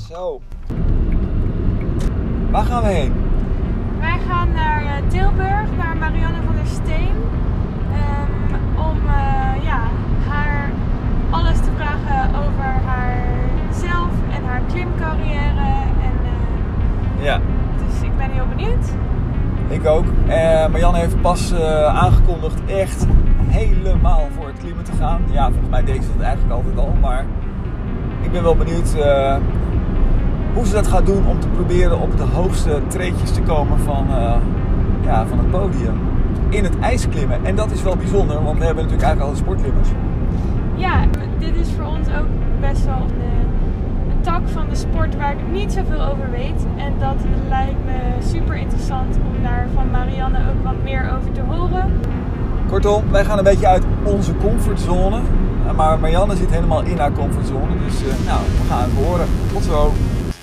Zo. Waar gaan we heen? Wij gaan naar Tilburg, naar Marianne van der Steen. Om haar alles te vragen over haarzelf en haar klimcarrière. Ja. Dus ik ben heel benieuwd. Ik ook. Marianne heeft pas aangekondigd echt helemaal voor het klimmen te gaan. Ja, volgens mij deed ze dat eigenlijk altijd al. Maar ik ben wel benieuwd hoe ze dat gaat doen om te proberen op de hoogste treedjes te komen van het podium. In het ijsklimmen. En dat is wel bijzonder, want we hebben natuurlijk eigenlijk al de sportklimmers. Ja, dit is voor ons ook best wel een tak van de sport waar ik niet zoveel over weet. En dat lijkt me super interessant om daar van Marianne ook wat meer over te horen. Kortom, wij gaan een beetje uit onze comfortzone. Maar Marianne zit helemaal in haar comfortzone. Dus we gaan het horen. Tot zo. Oké,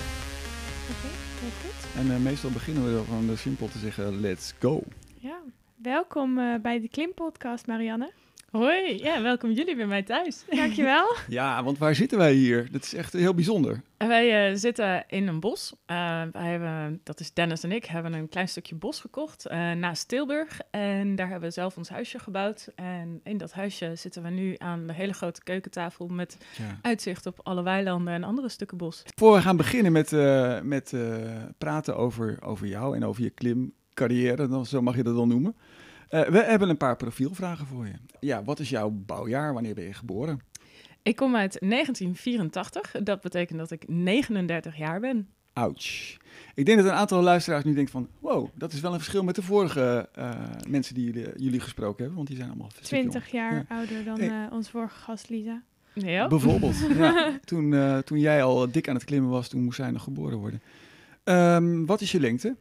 heel goed. En meestal beginnen we gewoon simpel te zeggen, let's go. Ja, welkom bij de Klimpodcast, Marianne. Hoi, ja, welkom jullie bij mij thuis. Dankjewel. Ja, want waar zitten wij hier? Dat is echt heel bijzonder. Wij zitten in een bos. Dat is Dennis en ik, hebben een klein stukje bos gekocht naast Tilburg. En daar hebben we zelf ons huisje gebouwd. En in dat huisje zitten we nu aan de hele grote keukentafel met uitzicht op alle weilanden en andere stukken bos. Voor we gaan beginnen met praten over jou en over je klimcarrière, zo mag je dat dan noemen. We hebben een paar profielvragen voor je. Ja, wat is jouw bouwjaar? Wanneer ben je geboren? Ik kom uit 1984. Dat betekent dat ik 39 jaar ben. Ouch. Ik denk dat een aantal luisteraars nu denkt van, wow, dat is wel een verschil met de vorige mensen die jullie gesproken hebben, want die zijn allemaal 20 jaar ouder dan onze vorige gast Lisa. Ja. Bijvoorbeeld. Ja. Toen jij al dik aan het klimmen was, toen moest zij nog geboren worden. Wat is je lengte?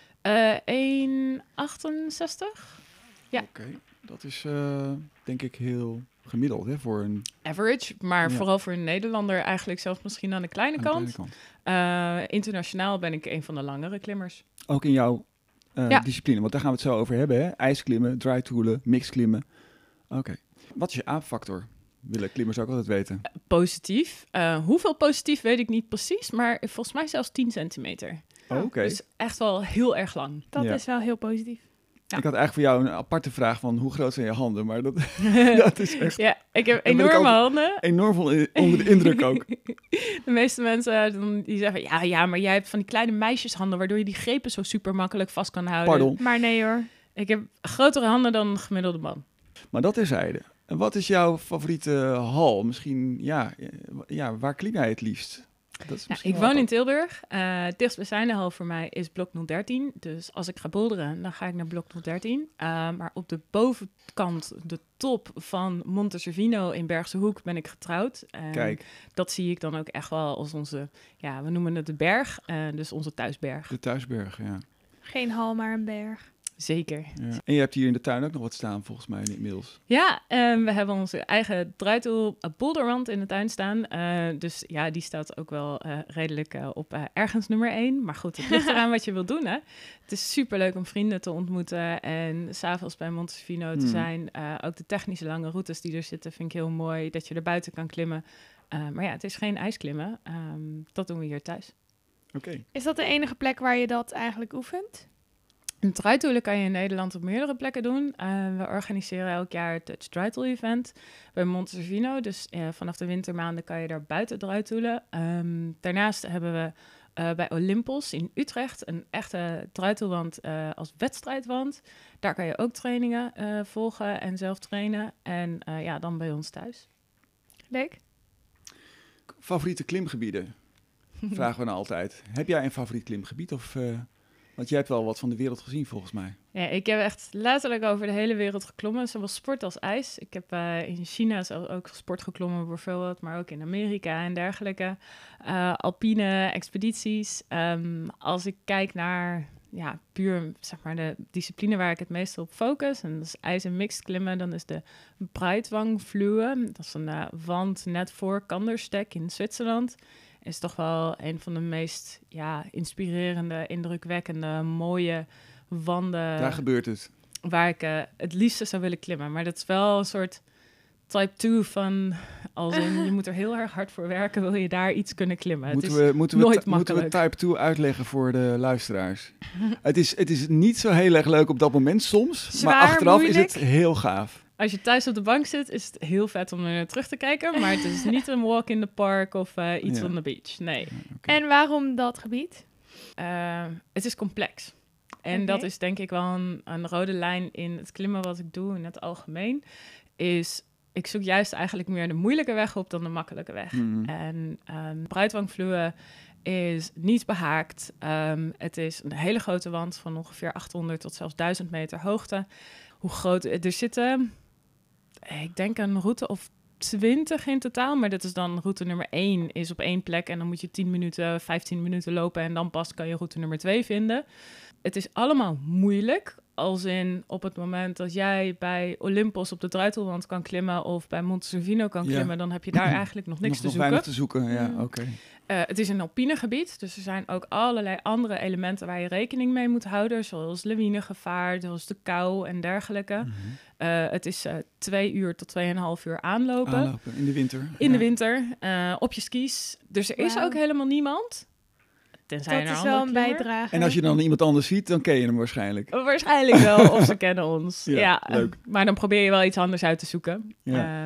1,68. Ja. Oké, dat is denk ik heel gemiddeld hè, voor een... Average, maar vooral voor een Nederlander eigenlijk zelfs misschien aan de kleine kant. Internationaal ben ik een van de langere klimmers. Ook in jouw discipline, want daar gaan we het zo over hebben. Hè? IJsklimmen, drytoolen, mixklimmen. Oké. Wat is je aapfactor? Willen klimmers ook altijd weten. Positief. Hoeveel positief weet ik niet precies, maar volgens mij zelfs 10 centimeter. Oké. Dus echt wel heel erg lang. Dat is wel heel positief. Ja. Ik had eigenlijk voor jou een aparte vraag van hoe groot zijn je handen, maar dat is echt... Ja, ik heb enorme handen. Enorm onder de indruk ook. De meeste mensen die zeggen, ja, maar jij hebt van die kleine meisjeshanden, waardoor je die grepen zo super makkelijk vast kan houden. Pardon. Maar nee hoor. Ik heb grotere handen dan een gemiddelde man. Maar dat terzijde. En wat is jouw favoriete hal? Misschien, waar klim jij het liefst? Dat is ik woon in Tilburg. Het dichtstbijzijnde hal voor mij is blok 013. Dus als ik ga boulderen, dan ga ik naar blok 013. Maar op de bovenkant, de top van Monte Cervino in Bergse Hoek, ben ik getrouwd. Kijk. Dat zie ik dan ook echt wel als onze, we noemen het de berg, dus onze thuisberg. De thuisberg, ja. Geen hal, maar een berg. Zeker. Ja. En je hebt hier in de tuin ook nog wat staan, volgens mij inmiddels. Ja, we hebben onze eigen drytool boulderwand in de tuin staan. Dus ja, die staat ook wel redelijk op ergens nummer 1. Maar goed, het ligt eraan wat je wilt doen, hè. Het is superleuk om vrienden te ontmoeten en 's avonds bij Monte Cervino te zijn. Ook de technische lange routes die er zitten vind ik heel mooi. Dat je er buiten kan klimmen. Maar ja, het is geen ijsklimmen. Dat doen we hier thuis. Oké. Is dat de enige plek waar je dat eigenlijk oefent? Een drytoolen kan je in Nederland op meerdere plekken doen. We organiseren elk jaar het Dutch Drytool Event bij Monte Cervino. Dus vanaf de wintermaanden kan je daar buiten drytoolen. Daarnaast hebben we bij Olympos in Utrecht een echte drytoolwand als wedstrijdwand. Daar kan je ook trainingen volgen en zelf trainen. En dan bij ons thuis. Leuk. Favoriete klimgebieden? Vragen we dan altijd. Heb jij een favoriet klimgebied of... Want jij hebt wel wat van de wereld gezien, volgens mij. Ja, ik heb echt letterlijk over de hele wereld geklommen. Zowel sport als ijs. Ik heb in China ook sport geklommen bijvoorbeeld, maar ook in Amerika en dergelijke. Alpine expedities. Als ik kijk naar puur zeg maar de discipline waar ik het meest op focus, en dat is ijs- en mixed klimmen, dan is de Breitwangfluhe. Dat is een wand net voor Kandersteg in Zwitserland. Is toch wel een van de meest inspirerende, indrukwekkende, mooie wanden. Daar gebeurt het. Waar ik het liefste zou willen klimmen. Maar dat is wel een soort type 2 van Als in, je moet er heel erg hard voor werken, wil je daar iets kunnen klimmen. Moeten we Type 2 uitleggen voor de luisteraars? Het is niet zo heel erg leuk op dat moment soms, Zwaar, maar achteraf moeilijk. is het heel gaaf. Als je thuis op de bank zit, is het heel vet om er naar terug te kijken. Maar het is niet een walk in the park of iets Ja. on the beach. Nee. Oké. En waarom dat gebied? Het is complex. En Oké. dat is denk ik wel een rode lijn in het klimmen wat ik doe in het algemeen. Is, ik zoek juist eigenlijk meer de moeilijke weg op dan de makkelijke weg. Mhm. En Bruidwangfluwe is niet behaakt. Het is een hele grote wand van ongeveer 800 tot zelfs 1000 meter hoogte. Hoe groot? Er zitten, ik denk een route of 20 in totaal. Maar dat is dan route nummer 1 is op 1 plek. En dan moet je 10 minuten, 15 minuten lopen. En dan pas kan je route nummer 2 vinden. Het is allemaal moeilijk. Als in op het moment dat jij bij Olympos op de Druitelwand kan klimmen of bij Monte Cervino kan Ja. klimmen, dan heb je daar eigenlijk nog niks te nog zoeken. weinig te zoeken, ja, Mm. oké. Het is een alpine gebied, dus er zijn ook allerlei andere elementen waar je rekening mee moet houden, zoals lawinegevaar, zoals de kou en dergelijke. Mhm. Het is 2 uur tot 2,5 uur aanlopen. Aanlopen in de winter. In de Ja. winter, op je skis. Dus er is Wauw. ook helemaal niemand. Tenzij Dat er is een wel andere een klimmer. bijdrage. En als je dan iemand anders ziet, dan ken je hem waarschijnlijk. Waarschijnlijk wel, of ze kennen ons. Ja, Ja, leuk. Maar dan probeer je wel iets anders uit te zoeken. Ja.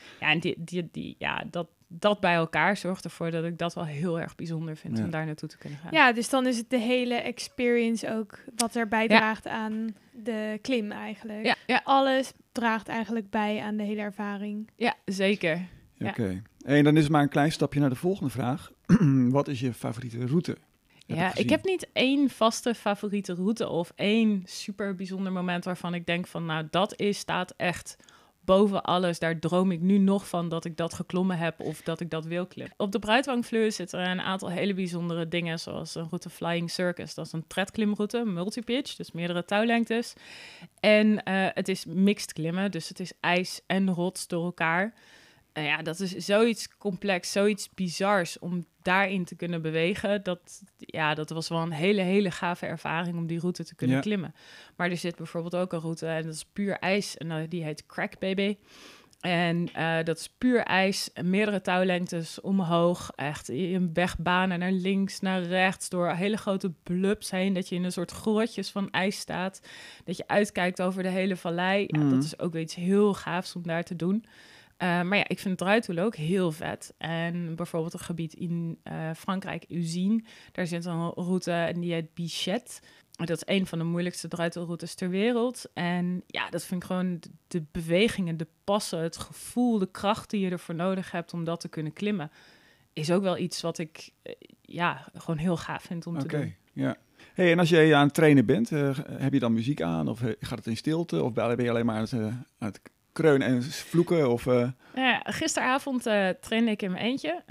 En dat bij elkaar zorgt ervoor dat ik dat wel heel erg bijzonder vind Ja. om daar naartoe te kunnen gaan. Ja, dus dan is het de hele experience ook wat er bijdraagt aan de klim eigenlijk. Ja, Alles draagt eigenlijk bij aan de hele ervaring. ja, zeker. Ja. Oké. En dan is het maar een klein stapje naar de volgende vraag. Wat is je favoriete route? Ja, ik heb niet één vaste favoriete route of één super bijzonder moment waarvan ik denk van, nou, staat echt boven alles. Daar droom ik nu nog van dat ik dat geklommen heb of dat ik dat wil klimmen. Op de Bruidwangfluwe zitten er een aantal hele bijzondere dingen, zoals een route Flying Circus. Dat is een tredklimroute, multipitch, dus meerdere touwlengtes. En het is mixed klimmen, dus het is ijs en rots door elkaar. Ja, dat is zoiets complex, zoiets bizars om daarin te kunnen bewegen. Dat was wel een hele, hele gave ervaring om die route te kunnen klimmen. Maar er zit bijvoorbeeld ook een route en dat is puur ijs. En die heet Crack Baby. En dat is puur ijs, meerdere touwlengtes omhoog. Echt een wegbanen naar links, naar rechts, door hele grote blubs heen. Dat je in een soort grotjes van ijs staat. Dat je uitkijkt over de hele vallei. Ja, dat is ook weer iets heel gaafs om daar te doen. Maar ja, ik vind Druitul ook heel vet. En bijvoorbeeld een gebied in Frankrijk, Uzine. Daar zit een route en die heet Bichette. Dat is een van de moeilijkste Druitelroutes ter wereld. En ja, dat vind ik gewoon de bewegingen, de passen, het gevoel, de kracht die je ervoor nodig hebt om dat te kunnen klimmen. Is ook wel iets wat ik gewoon heel gaaf vind om te doen. Ja. Hey, en als je aan het trainen bent, heb je dan muziek aan? Of gaat het in stilte? Of ben je alleen maar aan het kreunen en vloeken? Of, Gisteravond trainde ik in mijn eentje.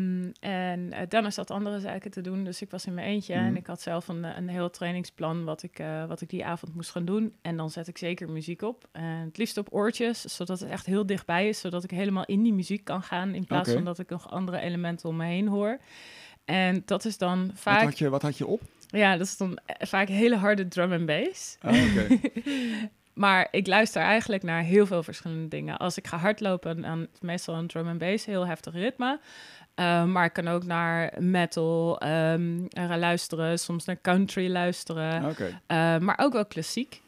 En Dennis had andere zaken te doen, dus ik was in mijn eentje. En ik had zelf een heel trainingsplan wat ik die avond moest gaan doen. En dan zet ik zeker muziek op. Het liefst op oortjes, zodat het echt heel dichtbij is. Zodat ik helemaal in die muziek kan gaan, in plaats van dat ik nog andere elementen om me heen hoor. En dat is dan vaak... Wat had je op? Ja, dat is dan vaak hele harde drum en bass. Oh, oké. Maar ik luister eigenlijk naar heel veel verschillende dingen. Als ik ga hardlopen, dan meestal een drum en bass, heel heftig ritme. Maar ik kan ook naar metal luisteren, soms naar country luisteren. Okay. Maar ook wel klassiek.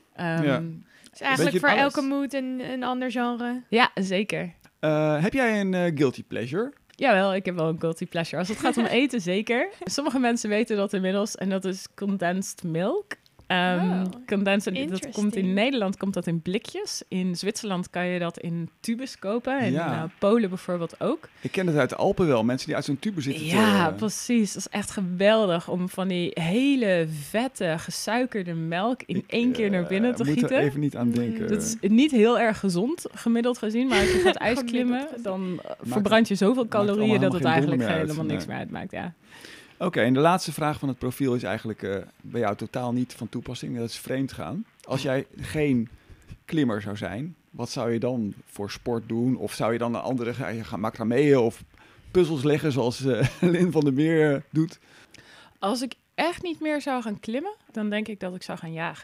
Dus eigenlijk voor alles. elke mood een ander genre. Ja, zeker. Heb jij een guilty pleasure? Jawel, ik heb wel een guilty pleasure. Als het gaat om eten, zeker. Sommige mensen weten dat inmiddels. En dat is condensed milk. Condensed, dat komt in Nederland komt dat in blikjes. In Zwitserland kan je dat in tubes kopen. En in Polen bijvoorbeeld ook. Ik ken het uit de Alpen wel. Mensen die uit zo'n tube zitten. Ja, precies. Dat is echt geweldig om van die hele vette, gesuikerde melk in één keer naar binnen te gieten. Ik moet er even niet aan denken. Dat is niet heel erg gezond, gemiddeld gezien. Maar als je gaat ijsklimmen, dan verbrand je zoveel calorieën dat het eigenlijk helemaal niks meer uitmaakt. Ja. Oké, en de laatste vraag van het profiel is eigenlijk bij jou totaal niet van toepassing. Dat is vreemd gaan. Als jij geen klimmer zou zijn, wat zou je dan voor sport doen? Of zou je dan een andere gaan macrameën of puzzels leggen zoals Lin van der Meer doet? Als ik echt niet meer zou gaan klimmen, dan denk ik dat ik zou gaan jagen.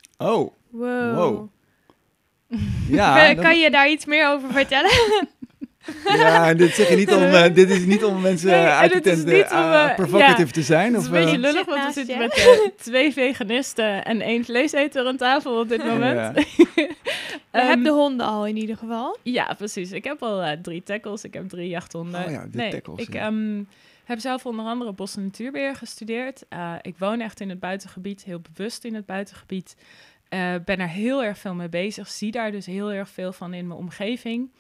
Oh. Wow. Ja, kan je daar iets meer over vertellen? Ja, en dit zeg je niet om, dit is niet om mensen Nee, en uit te het is tenten niet om, provocative te zijn. Het is Of, een beetje eh, lullig, Zit want we naast zitten je. met 2 veganisten en 1 vleeseter aan tafel op dit moment. Ja. Je Ehm, hebt de honden al in ieder geval. Ja, precies. Ik heb al 3 tackles, ik heb 3 jachthonden. Oh ja, de tackles, Ik ja. heb zelf onder andere bos- en natuurbeheer gestudeerd. Ik woon echt in het buitengebied, heel bewust in het buitengebied. Ben er heel erg veel mee bezig, zie daar dus heel erg veel van in mijn omgeving.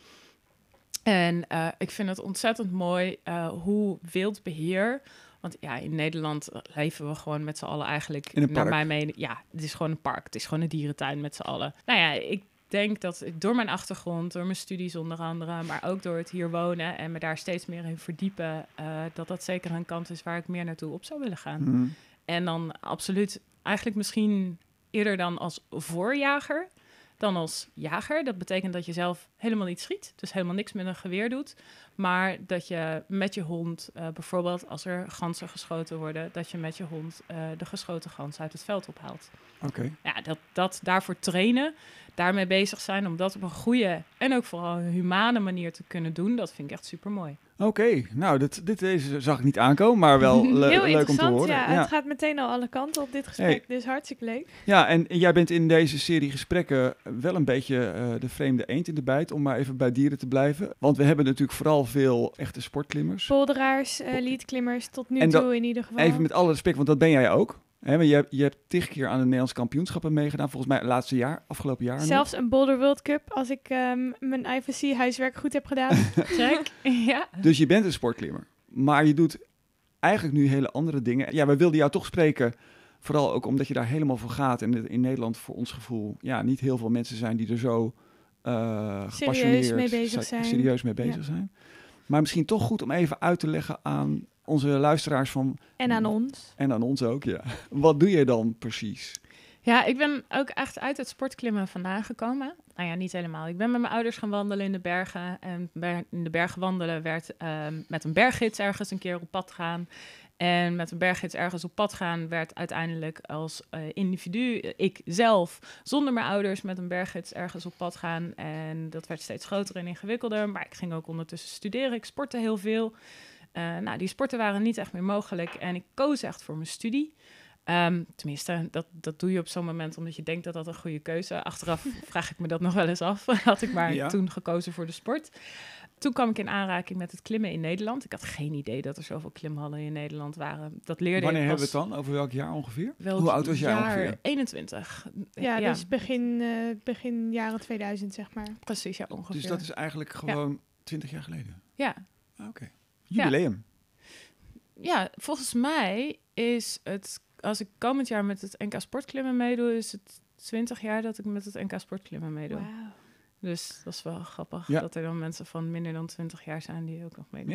En ik vind het ontzettend mooi hoe wildbeheer... Want ja, in Nederland leven we gewoon met z'n allen eigenlijk... In een naar park. mijn mening, ja, het is gewoon een park. Het is gewoon een dierentuin met z'n allen. Nou ja, ik denk dat ik door mijn achtergrond, door mijn studies onder andere... maar ook door het hier wonen en me daar steeds meer in verdiepen... dat zeker een kant is waar ik meer naartoe op zou willen gaan. Mhm. En dan absoluut eigenlijk misschien eerder dan als voorjager... dan als jager. Dat betekent dat je zelf helemaal niet schiet. Dus helemaal niks met een geweer doet. Maar dat je met je hond, bijvoorbeeld als er ganzen geschoten worden... dat je met je hond de geschoten gans uit het veld ophaalt. Oké. Ja, dat daarvoor trainen, daarmee bezig zijn... om dat op een goede en ook vooral een humane manier te kunnen doen... dat vind ik echt super mooi. Oké, nou, deze zag ik niet aankomen, maar wel Heel leuk om te interessant, horen. ja. Het gaat meteen al alle kanten op dit gesprek, dus hartstikke leuk. Ja, en jij bent in deze serie gesprekken wel een beetje de vreemde eend in de bijt, om maar even bij dieren te blijven. Want we hebben natuurlijk vooral veel echte sportklimmers. Polderaars, leadklimmers, tot nu En toe in ieder geval. Even met alle respect, want dat ben jij ook. Hè, maar je hebt 10 keer aan de Nederlandse kampioenschappen meegedaan, volgens mij afgelopen jaar. Zelfs een Boulder World Cup, als ik mijn IFSC-huiswerk goed heb gedaan. Check. Ja. Dus je bent een sportklimmer, maar je doet eigenlijk nu hele andere dingen. Ja, we wilden jou toch spreken, vooral ook omdat je daar helemaal voor gaat. En in Nederland voor ons gevoel, ja, niet heel veel mensen zijn die er zo gepassioneerd mee bezig zijn. serieus mee bezig zijn. Maar misschien toch goed om even uit te leggen aan onze luisteraars van... En aan ons. En aan ons ook, ja. Wat doe je dan precies? Ja, ik ben ook echt uit het sportklimmen vandaan gekomen. Nou ja, niet helemaal. Ik ben met mijn ouders gaan wandelen in de bergen. En in de bergen wandelen werd met een berggids ergens een keer op pad gaan. En met een berggids ergens op pad gaan werd uiteindelijk als individu, ik zelf, zonder mijn ouders met een berggids ergens op pad gaan. En dat werd steeds groter en ingewikkelder. Maar ik ging ook ondertussen studeren. Ik sportte heel veel. Nou, die sporten waren niet echt meer mogelijk. En ik koos echt voor mijn studie. Tenminste, dat doe je op zo'n moment omdat je denkt dat dat een goede keuze is. Achteraf vraag ik me dat nog wel eens af. Had ik maar toen gekozen voor de sport. Toen kwam ik in aanraking met het klimmen in Nederland. Ik had geen idee dat er zoveel klimhallen in Nederland waren. Dat leerde Wanneer ik hebben we het dan? Over welk jaar ongeveer? Hoe oud was jij ongeveer? 21. Ja, dus begin jaren 2000, zeg maar. Precies, ja, ongeveer. Dus dat is eigenlijk gewoon 20 jaar geleden? Ja. Oké. Jubileum. Ja, volgens mij is het... Als ik komend jaar met het NK Sportklimmen meedoe, is het 20 jaar dat ik met het NK Sportklimmen meedoe. Wow. Dus dat is wel grappig dat er dan mensen van minder dan 20 jaar zijn die ook nog meedoen.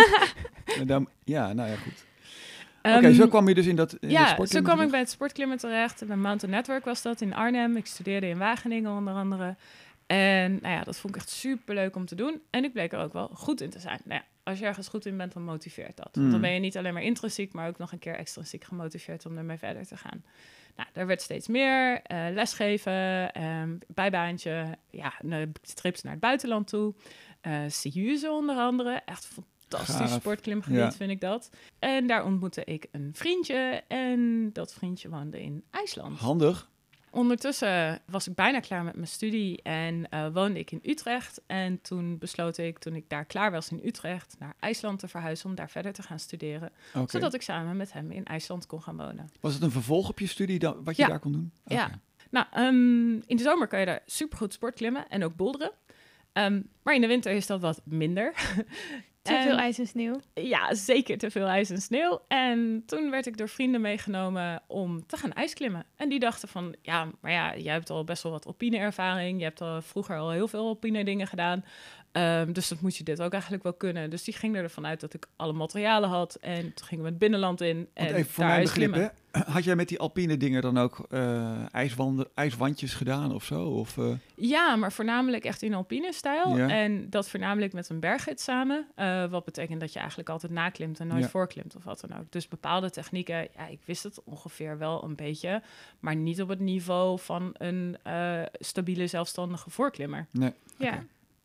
Ja, nou ja, goed. Oké, zo kwam je dus in dat sportklimmen zo kwam ik bij het sportklimmen terecht. Bij Mountain Network was dat in Arnhem. Ik studeerde in Wageningen onder andere. En nou ja, dat vond ik echt super leuk om te doen. En ik bleek er ook wel goed in te zijn. Nou ja, als je ergens goed in bent, dan moteert dat. Want dan ben je niet alleen maar intrinsiek, maar ook nog een keer extrinsiek gemotiveerd om ermee verder te gaan. Nou, daar werd steeds meer lesgeven, bijbaantje, trips naar het buitenland toe. Siuze onder andere, echt fantastisch sportklimgebied vind ik dat. En daar ontmoette ik een vriendje en dat vriendje woonde in IJsland. Handig. Ondertussen was ik bijna klaar met mijn studie en woonde ik in Utrecht. En toen besloot ik, toen ik daar klaar was in Utrecht, naar IJsland te verhuizen om daar verder te gaan studeren. Okay. Zodat ik samen met hem in IJsland kon gaan wonen. Was het een vervolg op je studie wat je daar kon doen? Okay. Ja. Nou, in de zomer kan je daar supergoed sportklimmen en ook boulderen. Maar in de winter is dat wat minder. Te veel ijs en sneeuw? Ja, zeker te veel ijs en sneeuw. En toen werd ik door vrienden meegenomen om te gaan ijsklimmen. En die dachten van, jij hebt al best wel wat alpine-ervaring. Je hebt al vroeger al heel veel alpine-dingen gedaan. Dus dat moet je dit ook eigenlijk wel kunnen. Dus die ging ervan uit dat ik alle materialen had. En toen gingen we het binnenland in. En even voor mijn begrip, hè? Had jij met die alpine dingen dan ook ijswandjes gedaan of zo? Of, Ja, maar voornamelijk echt in alpine-stijl. Ja. En dat voornamelijk met een berggids samen. Wat betekent dat je eigenlijk altijd naklimt en nooit voorklimt of wat dan ook. Dus bepaalde technieken, ik wist het ongeveer wel een beetje. Maar niet op het niveau van een stabiele, zelfstandige voorklimmer. Nee. Ja.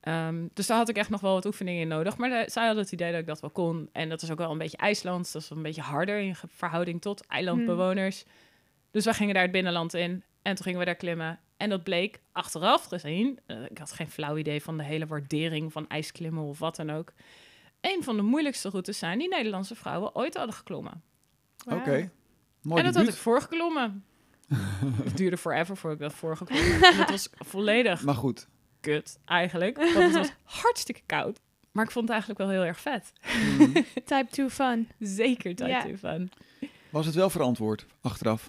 Dus daar had ik echt nog wel wat oefeningen in nodig. Maar zij hadden het idee dat ik dat wel kon. En dat is ook wel een beetje IJslands. Dat is wel een beetje harder in verhouding tot eilandbewoners. Dus wij gingen daar het binnenland in. En toen gingen we daar klimmen. En dat bleek achteraf gezien... ik had geen flauw idee van de hele waardering van ijsklimmen of wat dan ook. Een van de moeilijkste routes zijn die Nederlandse vrouwen ooit hadden geklommen. Oké, Wauw. mooi En dat debuut. had ik voorgeklommen. Het duurde forever voor ik dat voorgeklommen. En het was volledig Maar goed. kut eigenlijk. Want het was hartstikke koud. Maar ik vond het eigenlijk wel heel erg vet. Type 2 fun. Zeker tijd Ja. ervan. Was het wel verantwoord achteraf?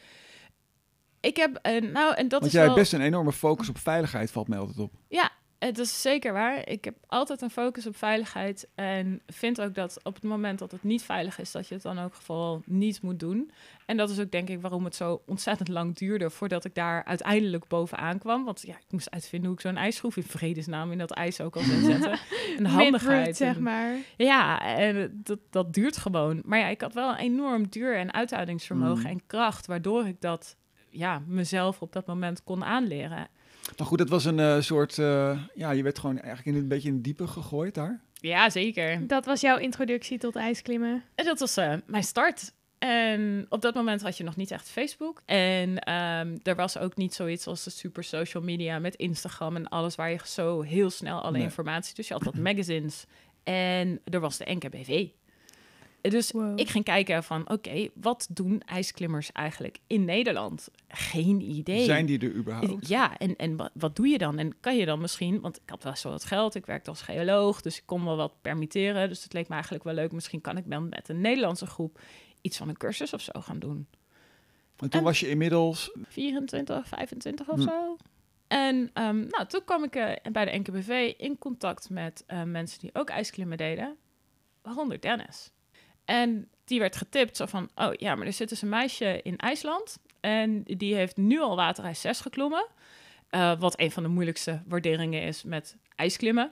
Ik heb, en dat Want is jij wel... hebt best een enorme focus op veiligheid, valt mij altijd op. Ja, het is zeker waar. Ik heb altijd een focus op veiligheid. En vind ook dat op het moment dat het niet veilig is, dat je het dan ook vooral niet moet doen. En dat is ook denk ik waarom het zo ontzettend lang duurde voordat ik daar uiteindelijk bovenaan kwam. Want ja, ik moest uitvinden hoe ik zo'n ijsschroef in vredesnaam in dat ijs ook al zou zetten. En de handigheid. Mid-route, zeg en- maar. Ja, en dat duurt gewoon. Maar ja, ik had wel een enorm duur- en uithoudingsvermogen en kracht, waardoor ik dat mezelf op dat moment kon aanleren. Maar goed, het was een soort... je werd gewoon eigenlijk een beetje in het diepe gegooid daar. Ja, zeker. Dat was jouw introductie tot ijsklimmen. En dat was mijn start. En op dat moment had je nog niet echt Facebook. En er was ook niet zoiets als de super social media met Instagram en alles waar je zo heel snel alle Nee. informatie... Dus je had wat magazines en er was de NKBV. Dus Wow. ik ging kijken van, oké, wat doen ijsklimmers eigenlijk in Nederland? Geen idee. Zijn die er überhaupt? Ja, en wat doe je dan? En kan je dan misschien, want ik had wel zo wat geld, ik werkte als geoloog, dus ik kon wel wat permitteren. Dus het leek me eigenlijk wel leuk. Misschien kan ik dan met een Nederlandse groep iets van een cursus of zo gaan doen. En toen was je inmiddels... 24, 25 of zo. En toen kwam ik bij de NKBV in contact met mensen die ook ijsklimmen deden, waaronder Dennis. En die werd getipt zo van, oh ja, maar er zit dus een meisje in IJsland en die heeft nu al waterijs 6 geklommen. Wat een van de moeilijkste waarderingen is met ijsklimmen.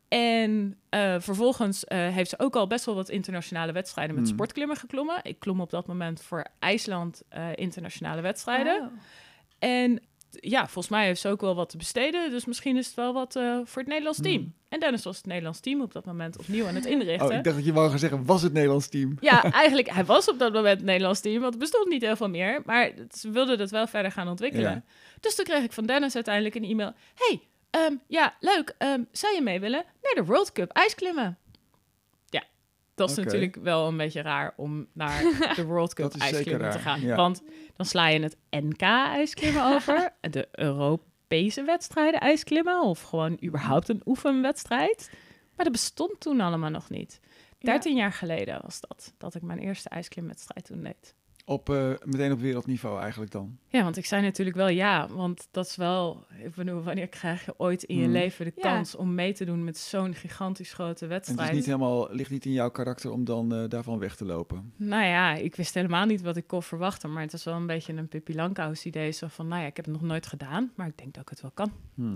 En vervolgens heeft ze ook al best wel wat internationale wedstrijden met sportklimmen geklommen. Ik klom op dat moment voor IJsland internationale wedstrijden. Wow. En ja, volgens mij heeft ze ook wel wat te besteden. Dus misschien is het wel wat voor het Nederlands team. En Dennis was het Nederlands team op dat moment opnieuw aan het inrichten. Oh, ik dacht dat je wou gaan zeggen, was het Nederlands team? Ja, eigenlijk, hij was op dat moment het Nederlands team, want het bestond niet heel veel meer. Maar ze wilden het wel verder gaan ontwikkelen. Ja. Dus toen kreeg ik van Dennis uiteindelijk een e-mail. Hey, leuk, zou je mee willen naar de World Cup ijsklimmen? Ja, dat is Oké. natuurlijk wel een beetje raar om naar de World Cup Dat is zeker ijsklimmen te raar, gaan. ja. Want dan sla je het NK ijsklimmen over, de Europese wedstrijden ijsklimmen of gewoon überhaupt een oefenwedstrijd. Maar dat bestond toen allemaal nog niet. 13 jaar geleden was dat ik mijn eerste ijsklimwedstrijd toen deed. Meteen op wereldniveau eigenlijk dan. Ja, want ik zei natuurlijk wel ja, want dat is wel... Ik bedoel, wanneer krijg je ooit in je leven de kans om mee te doen met zo'n gigantisch grote En wedstrijd? het is ligt niet in jouw karakter om dan daarvan weg te lopen. Nou ja, ik wist helemaal niet wat ik kon verwachten, maar het was wel een beetje een Pippi Langkous idee. Zo van, nou ja, ik heb het nog nooit gedaan, maar ik denk dat ik het wel kan.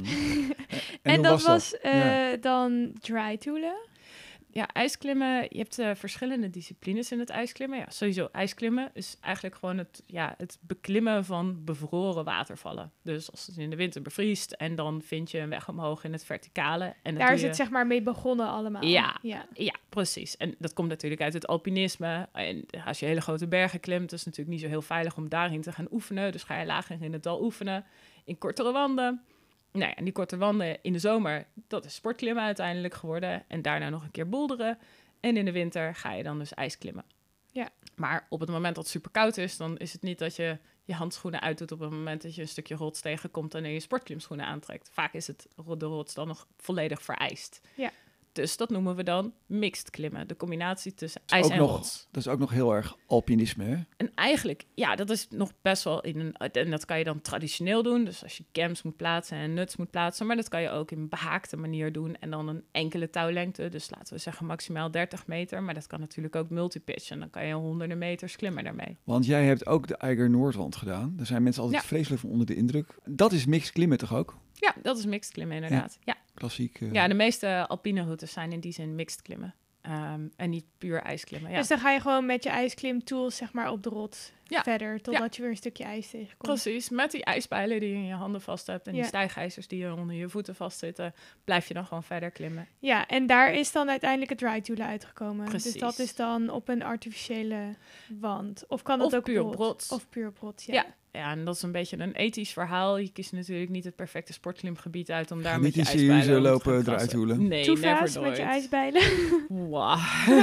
En hoe dat was Ja. dan dry toolen? Ja, ijsklimmen, je hebt verschillende disciplines in het ijsklimmen. Ja, sowieso ijsklimmen is eigenlijk gewoon het beklimmen van bevroren watervallen. Dus als het in de winter bevriest en dan vind je een weg omhoog in het verticale. En dat Daar doe is je... het zeg maar mee begonnen allemaal. Ja. Ja. Ja, precies. En dat komt natuurlijk uit het alpinisme. En als je hele grote bergen klimt, is het natuurlijk niet zo heel veilig om daarin te gaan oefenen. Dus ga je lager in het dal oefenen, in kortere wanden. Nou ja, en die korte wanden in de zomer, dat is sportklimmen uiteindelijk geworden. En daarna nog een keer boulderen. En in de winter ga je dan dus ijsklimmen. Ja. Maar op het moment dat het super koud is, dan is het niet dat je je handschoenen uitdoet op het moment dat je een stukje rots tegenkomt en je sportklimschoenen aantrekt. Vaak is de rots dan nog volledig vereist. Ja. Dus dat noemen we dan mixed klimmen. De combinatie tussen ijs en rots. Dat is ook nog heel erg alpinisme, hè? En eigenlijk, ja, dat is nog best wel en dat kan je dan traditioneel doen. Dus als je cams moet plaatsen en nuts moet plaatsen. Maar dat kan je ook in een behaakte manier doen. En dan een enkele touwlengte. Dus laten we zeggen maximaal 30 meter. Maar dat kan natuurlijk ook multipitch. En dan kan je honderden meters klimmen daarmee. Want jij hebt ook de Eiger Noordwand gedaan. Daar zijn mensen altijd vreselijk van onder de indruk. Dat is mixed klimmen toch ook? Ja, dat is mixed klimmen inderdaad. Ja. Klassiek. Ja, de meeste alpine routes zijn in die zin mixed klimmen. En niet puur ijsklimmen. Ja. Dus dan ga je gewoon met je ijsklimtools zeg maar op de rots verder, totdat je weer een stukje ijs tegenkomt. Precies, met die ijspijlen die je in je handen vast hebt en die Ja. stijgijzers die je onder je voeten vastzitten, blijf je dan gewoon verder klimmen. Ja, en daar is dan uiteindelijk het Drytula uitgekomen. Precies. Dus dat is dan op een artificiële wand. Of kan dat Of ook puur op rots. Of puur op rots, ja. Ja. Ja, en dat is een beetje een ethisch verhaal. Je kiest natuurlijk niet het perfecte sportklimgebied uit om daar Ga met niet je in ijspijlen serieuze rond te gaan lopen krassen. eruit hoelen. Nee, Toefaas never met je nooit. ijsbijlen. Wow.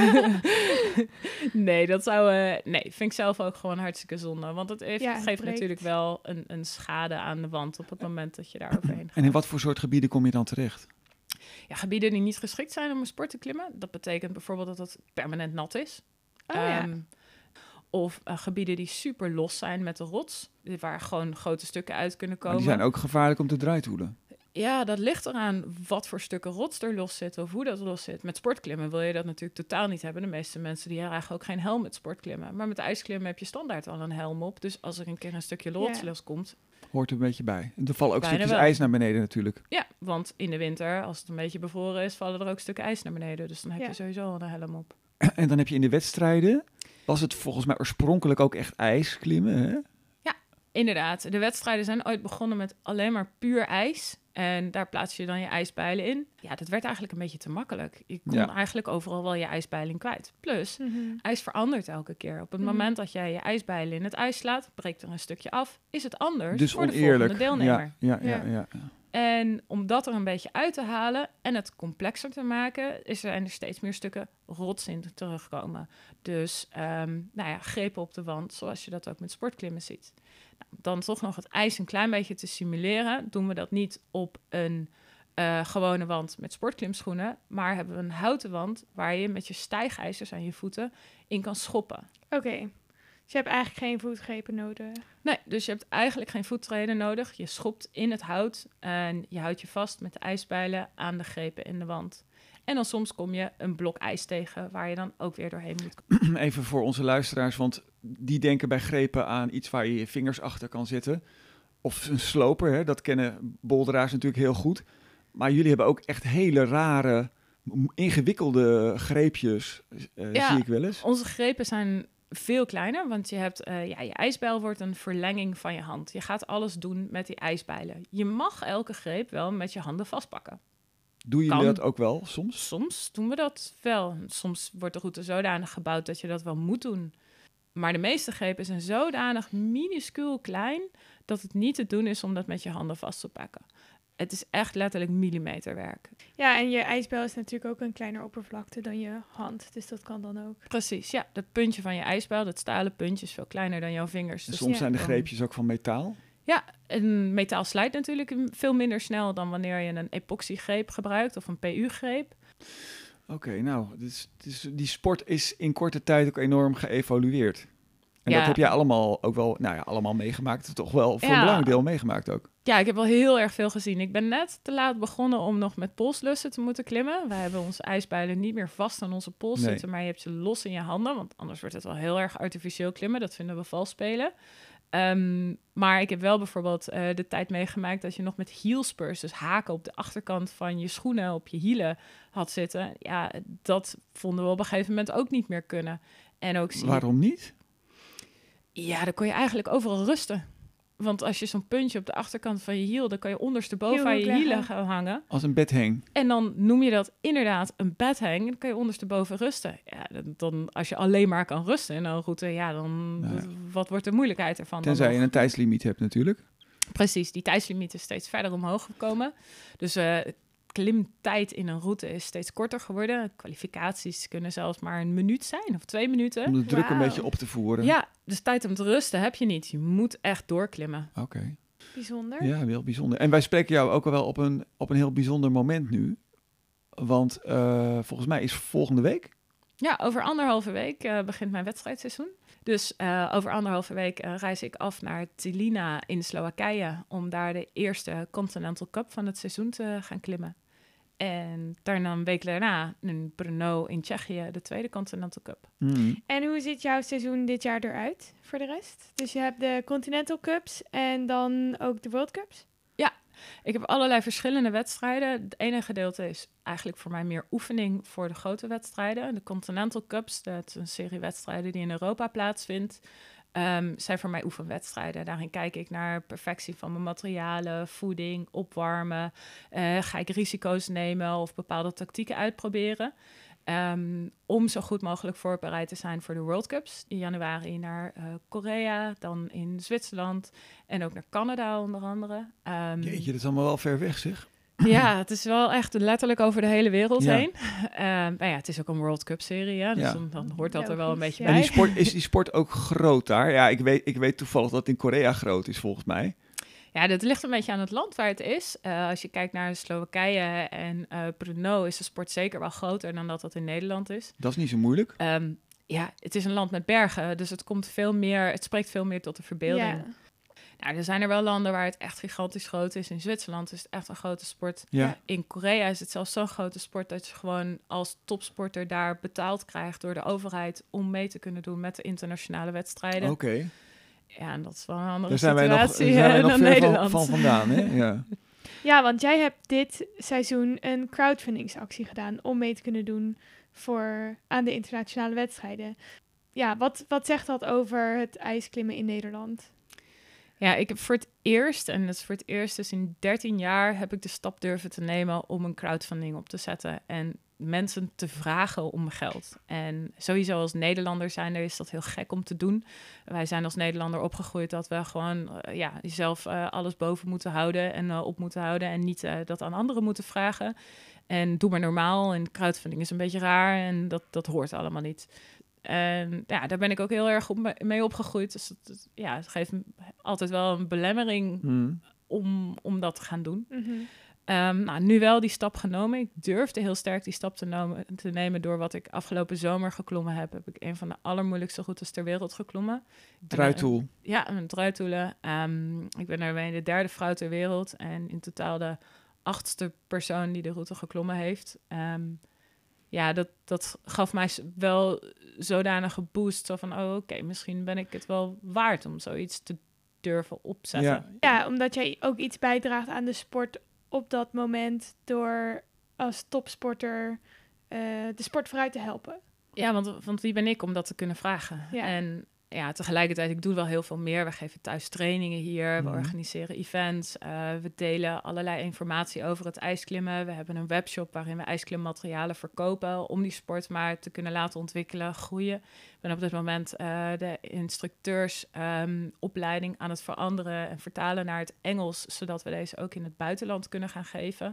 Nee, dat zou... nee, vind ik zelf ook gewoon hartstikke zonde. Want het Ja, het geeft breekt. natuurlijk wel een schade aan de wand op het moment dat je daar overheen gaat. En in wat voor soort gebieden kom je dan terecht? Ja, gebieden die niet geschikt zijn om een sport te klimmen. Dat betekent bijvoorbeeld dat het permanent nat is. Oh ja. Of gebieden die super los zijn met de rots. Waar gewoon grote stukken uit kunnen Maar komen. die zijn ook gevaarlijk om te draaihoelen. Ja, dat ligt eraan wat voor stukken rots er los zitten of hoe dat los zit. Met sportklimmen wil je dat natuurlijk totaal niet hebben. De meeste mensen die dragen ook geen helm met sportklimmen. Maar met ijsklimmen heb je standaard al een helm op. Dus als er een keer een stukje rots Ja. loskomt... Hoort er een beetje bij. En er vallen ook Bijna stukjes wel. ijs naar beneden natuurlijk. Ja, want in de winter, als het een beetje bevroren is, vallen er ook stukken ijs naar beneden. Dus dan heb Ja. je sowieso al een helm op. En dan heb je in de wedstrijden, was het volgens mij oorspronkelijk ook echt ijsklimmen, hè? Inderdaad, de wedstrijden zijn ooit begonnen met alleen maar puur ijs. En daar plaats je dan je ijsbijlen in. Ja, dat werd eigenlijk een beetje te makkelijk. Je kon Ja. eigenlijk overal wel je ijsbijlen kwijt. Plus, Mhm. ijs verandert elke keer. Op het moment dat jij je ijsbijlen in het ijs slaat, breekt er een stukje af. Is het anders Dus voor de oneerlijk. volgende deelnemer. Ja. En om dat er een beetje uit te halen en het complexer te maken, zijn er steeds meer stukken rots in terugkomen. Dus grepen op de wand, zoals je dat ook met sportklimmen ziet. Nou, dan toch nog het ijs een klein beetje te simuleren. Doen we dat niet op een gewone wand met sportklimschoenen, maar hebben we een houten wand waar je met je stijgijzers aan je voeten in kan schoppen. Oké. Dus je hebt eigenlijk geen voetgrepen nodig. Nee, dus je hebt eigenlijk geen voettreden nodig. Je schopt in het hout en je houdt je vast met de ijsbijlen aan de grepen in de wand. En dan soms kom je een blok ijs tegen waar je dan ook weer doorheen moet. Even voor onze luisteraars, want die denken bij grepen aan iets waar je je vingers achter kan zetten. Of een sloper, hè? Dat kennen boulderaars natuurlijk heel goed. Maar jullie hebben ook echt hele rare, ingewikkelde greepjes, Ja. zie ik wel eens. Onze grepen zijn veel kleiner, want je hebt je ijsbijl wordt een verlenging van je hand. Je gaat alles doen met die ijsbijlen. Je mag elke greep wel met je handen vastpakken. Doen jullie Kan. dat ook wel soms? Soms doen we dat wel. Soms wordt de route zodanig gebouwd dat je dat wel moet doen. Maar de meeste grepen zijn zodanig minuscuul klein dat het niet te doen is om dat met je handen vast te pakken. Het is echt letterlijk millimeterwerk. Ja, en je ijsbel is natuurlijk ook een kleiner oppervlakte dan je hand. Dus dat kan dan ook. Precies, ja. Dat puntje van je ijsbijl, dat stalen puntje, is veel kleiner dan jouw vingers. En Dus soms ja, zijn de dan- greepjes ook van metaal. Ja, een metaal slijt natuurlijk veel minder snel dan wanneer je een epoxygreep gebruikt of een PU-greep. Oké, nou, die sport is in korte tijd ook enorm geëvolueerd. En Ja. dat heb jij allemaal ook wel, allemaal meegemaakt. Toch wel voor een Ja. belangrijk deel meegemaakt ook. Ja, ik heb wel heel erg veel gezien. Ik ben net te laat begonnen om nog met polslussen te moeten klimmen. Wij hebben onze ijsbijlen niet meer vast aan onze pols Nee. zitten, maar je hebt ze los in je handen. Want anders wordt het wel heel erg artificieel klimmen. Dat vinden we vals spelen. Maar ik heb wel bijvoorbeeld de tijd meegemaakt dat je nog met heelspurs, dus haken op de achterkant van je schoenen, op je hielen had zitten. Ja, dat vonden we op een gegeven moment ook niet meer kunnen. En ook zie je- Waarom niet? Ja, dan kon je eigenlijk overal rusten. Want als je zo'n puntje op de achterkant van je hiel, dan kan je ondersteboven aan je Hielhoek hielen leggen. gaan hangen. Als een bedhang. En dan noem je dat inderdaad een bedhang. Dan kan je ondersteboven rusten. Ja, dan als je alleen maar kan rusten in een route, ja, dan Nou ja. wat wordt de moeilijkheid ervan? dan Tenzij je nog? een tijdslimiet hebt natuurlijk. Precies, die tijdslimiet is steeds verder omhoog gekomen. Dus klimtijd in een route is steeds korter geworden. Kwalificaties kunnen zelfs maar een minuut zijn of 2 minuten. Om de druk een Wauw. beetje op te voeren. Ja, dus tijd om te rusten heb je niet. Je moet echt doorklimmen. Oké. Bijzonder. Ja, heel bijzonder. En wij spreken jou ook al wel op een heel bijzonder moment nu. Want volgens mij is volgende week. Ja, over 1,5 week begint mijn wedstrijdseizoen. Dus over 1,5 week reis ik af naar Tilina in Slowakije om daar de eerste Continental Cup van het seizoen te gaan klimmen. En daarna een week daarna in Brno in Tsjechië de tweede Continental Cup. En hoe ziet jouw seizoen dit jaar eruit voor de rest? Dus je hebt de Continental Cups en dan ook de World Cups? Ik heb allerlei verschillende wedstrijden. Het ene gedeelte is eigenlijk voor mij meer oefening voor de grote wedstrijden. De Continental Cups, dat is een serie wedstrijden die in Europa plaatsvindt. zijn voor mij oefenwedstrijden. Daarin kijk ik naar perfectie van mijn materialen, voeding, opwarmen. Ga ik risico's nemen of bepaalde tactieken uitproberen. Om zo goed mogelijk voorbereid te zijn voor de World Cups. In januari naar Korea, dan in Zwitserland en ook naar Canada onder andere. Jeetje, dat is allemaal wel ver weg, zeg. Ja, het is wel echt letterlijk over de hele wereld Ja. heen. Maar ja, het is ook een World Cup serie, hè? Dus Ja. dan hoort dat er wel een beetje Ja. En bij. is die sport ook groot daar? Ja, ik weet toevallig dat het in Korea groot is, volgens mij. Ja, dat ligt een beetje aan het land waar het is. Als je kijkt naar Slowakije en Brno is de sport zeker wel groter dan dat in Nederland is. Dat is niet zo moeilijk. Ja, het is een land met bergen, dus het spreekt veel meer tot de verbeelding. Ja. Nou, er zijn er wel landen waar het echt gigantisch groot is. In Zwitserland is het echt een grote sport. Ja. In Korea is het zelfs zo'n grote sport dat je gewoon als topsporter daar betaald krijgt door de overheid om mee te kunnen doen met de internationale wedstrijden. Oké. Ja, en dat is wel een andere Daar zijn wij nog, situatie daar zijn wij nog dan ver Nederland. van vandaan, hè? Ja. Ja, want jij hebt dit seizoen een crowdfundingsactie gedaan om mee te kunnen doen aan de internationale wedstrijden. Ja, wat zegt dat over het ijsklimmen in Nederland? Ja, ik heb voor het eerst, en dat is voor het eerst dus in 13 jaar, heb ik de stap durven te nemen om een crowdfunding op te zetten en mensen te vragen om geld. En sowieso als Nederlander is dat heel gek om te doen. Wij zijn als Nederlander opgegroeid dat we gewoon jezelf alles boven moeten houden en op moeten houden en niet dat aan anderen moeten vragen. En doe maar normaal en crowdfunding is een beetje raar en dat hoort allemaal niet. En ja, daar ben ik ook heel erg mee opgegroeid. Dus het geeft me altijd wel een belemmering om dat te gaan doen. Mhm. Nu wel die stap genomen. Ik durfde heel sterk die stap te nemen door wat ik afgelopen zomer geklommen heb. Heb ik een van de allermoeilijkste routes ter wereld geklommen. Draaitoel. Ja, een draaitoelen. Ik ben daarmee de 3e vrouw ter wereld en in totaal de 8e persoon die de route geklommen heeft. Dat gaf mij wel zodanige boost. Zo van, oké, misschien ben ik het wel waard om zoiets te durven opzetten. Ja. Ja, omdat jij ook iets bijdraagt aan de sport op dat moment door als topsporter de sport vooruit te helpen. Ja, want wie ben ik om dat te kunnen vragen? Ja. En ja, tegelijkertijd, ik doe wel heel veel meer. We geven thuis trainingen hier, we organiseren events, we delen allerlei informatie over het ijsklimmen. We hebben een webshop waarin we ijsklimmaterialen verkopen om die sport maar te kunnen laten ontwikkelen, groeien. Ik ben op dit moment de instructeursopleiding aan het veranderen en vertalen naar het Engels, zodat we deze ook in het buitenland kunnen gaan geven.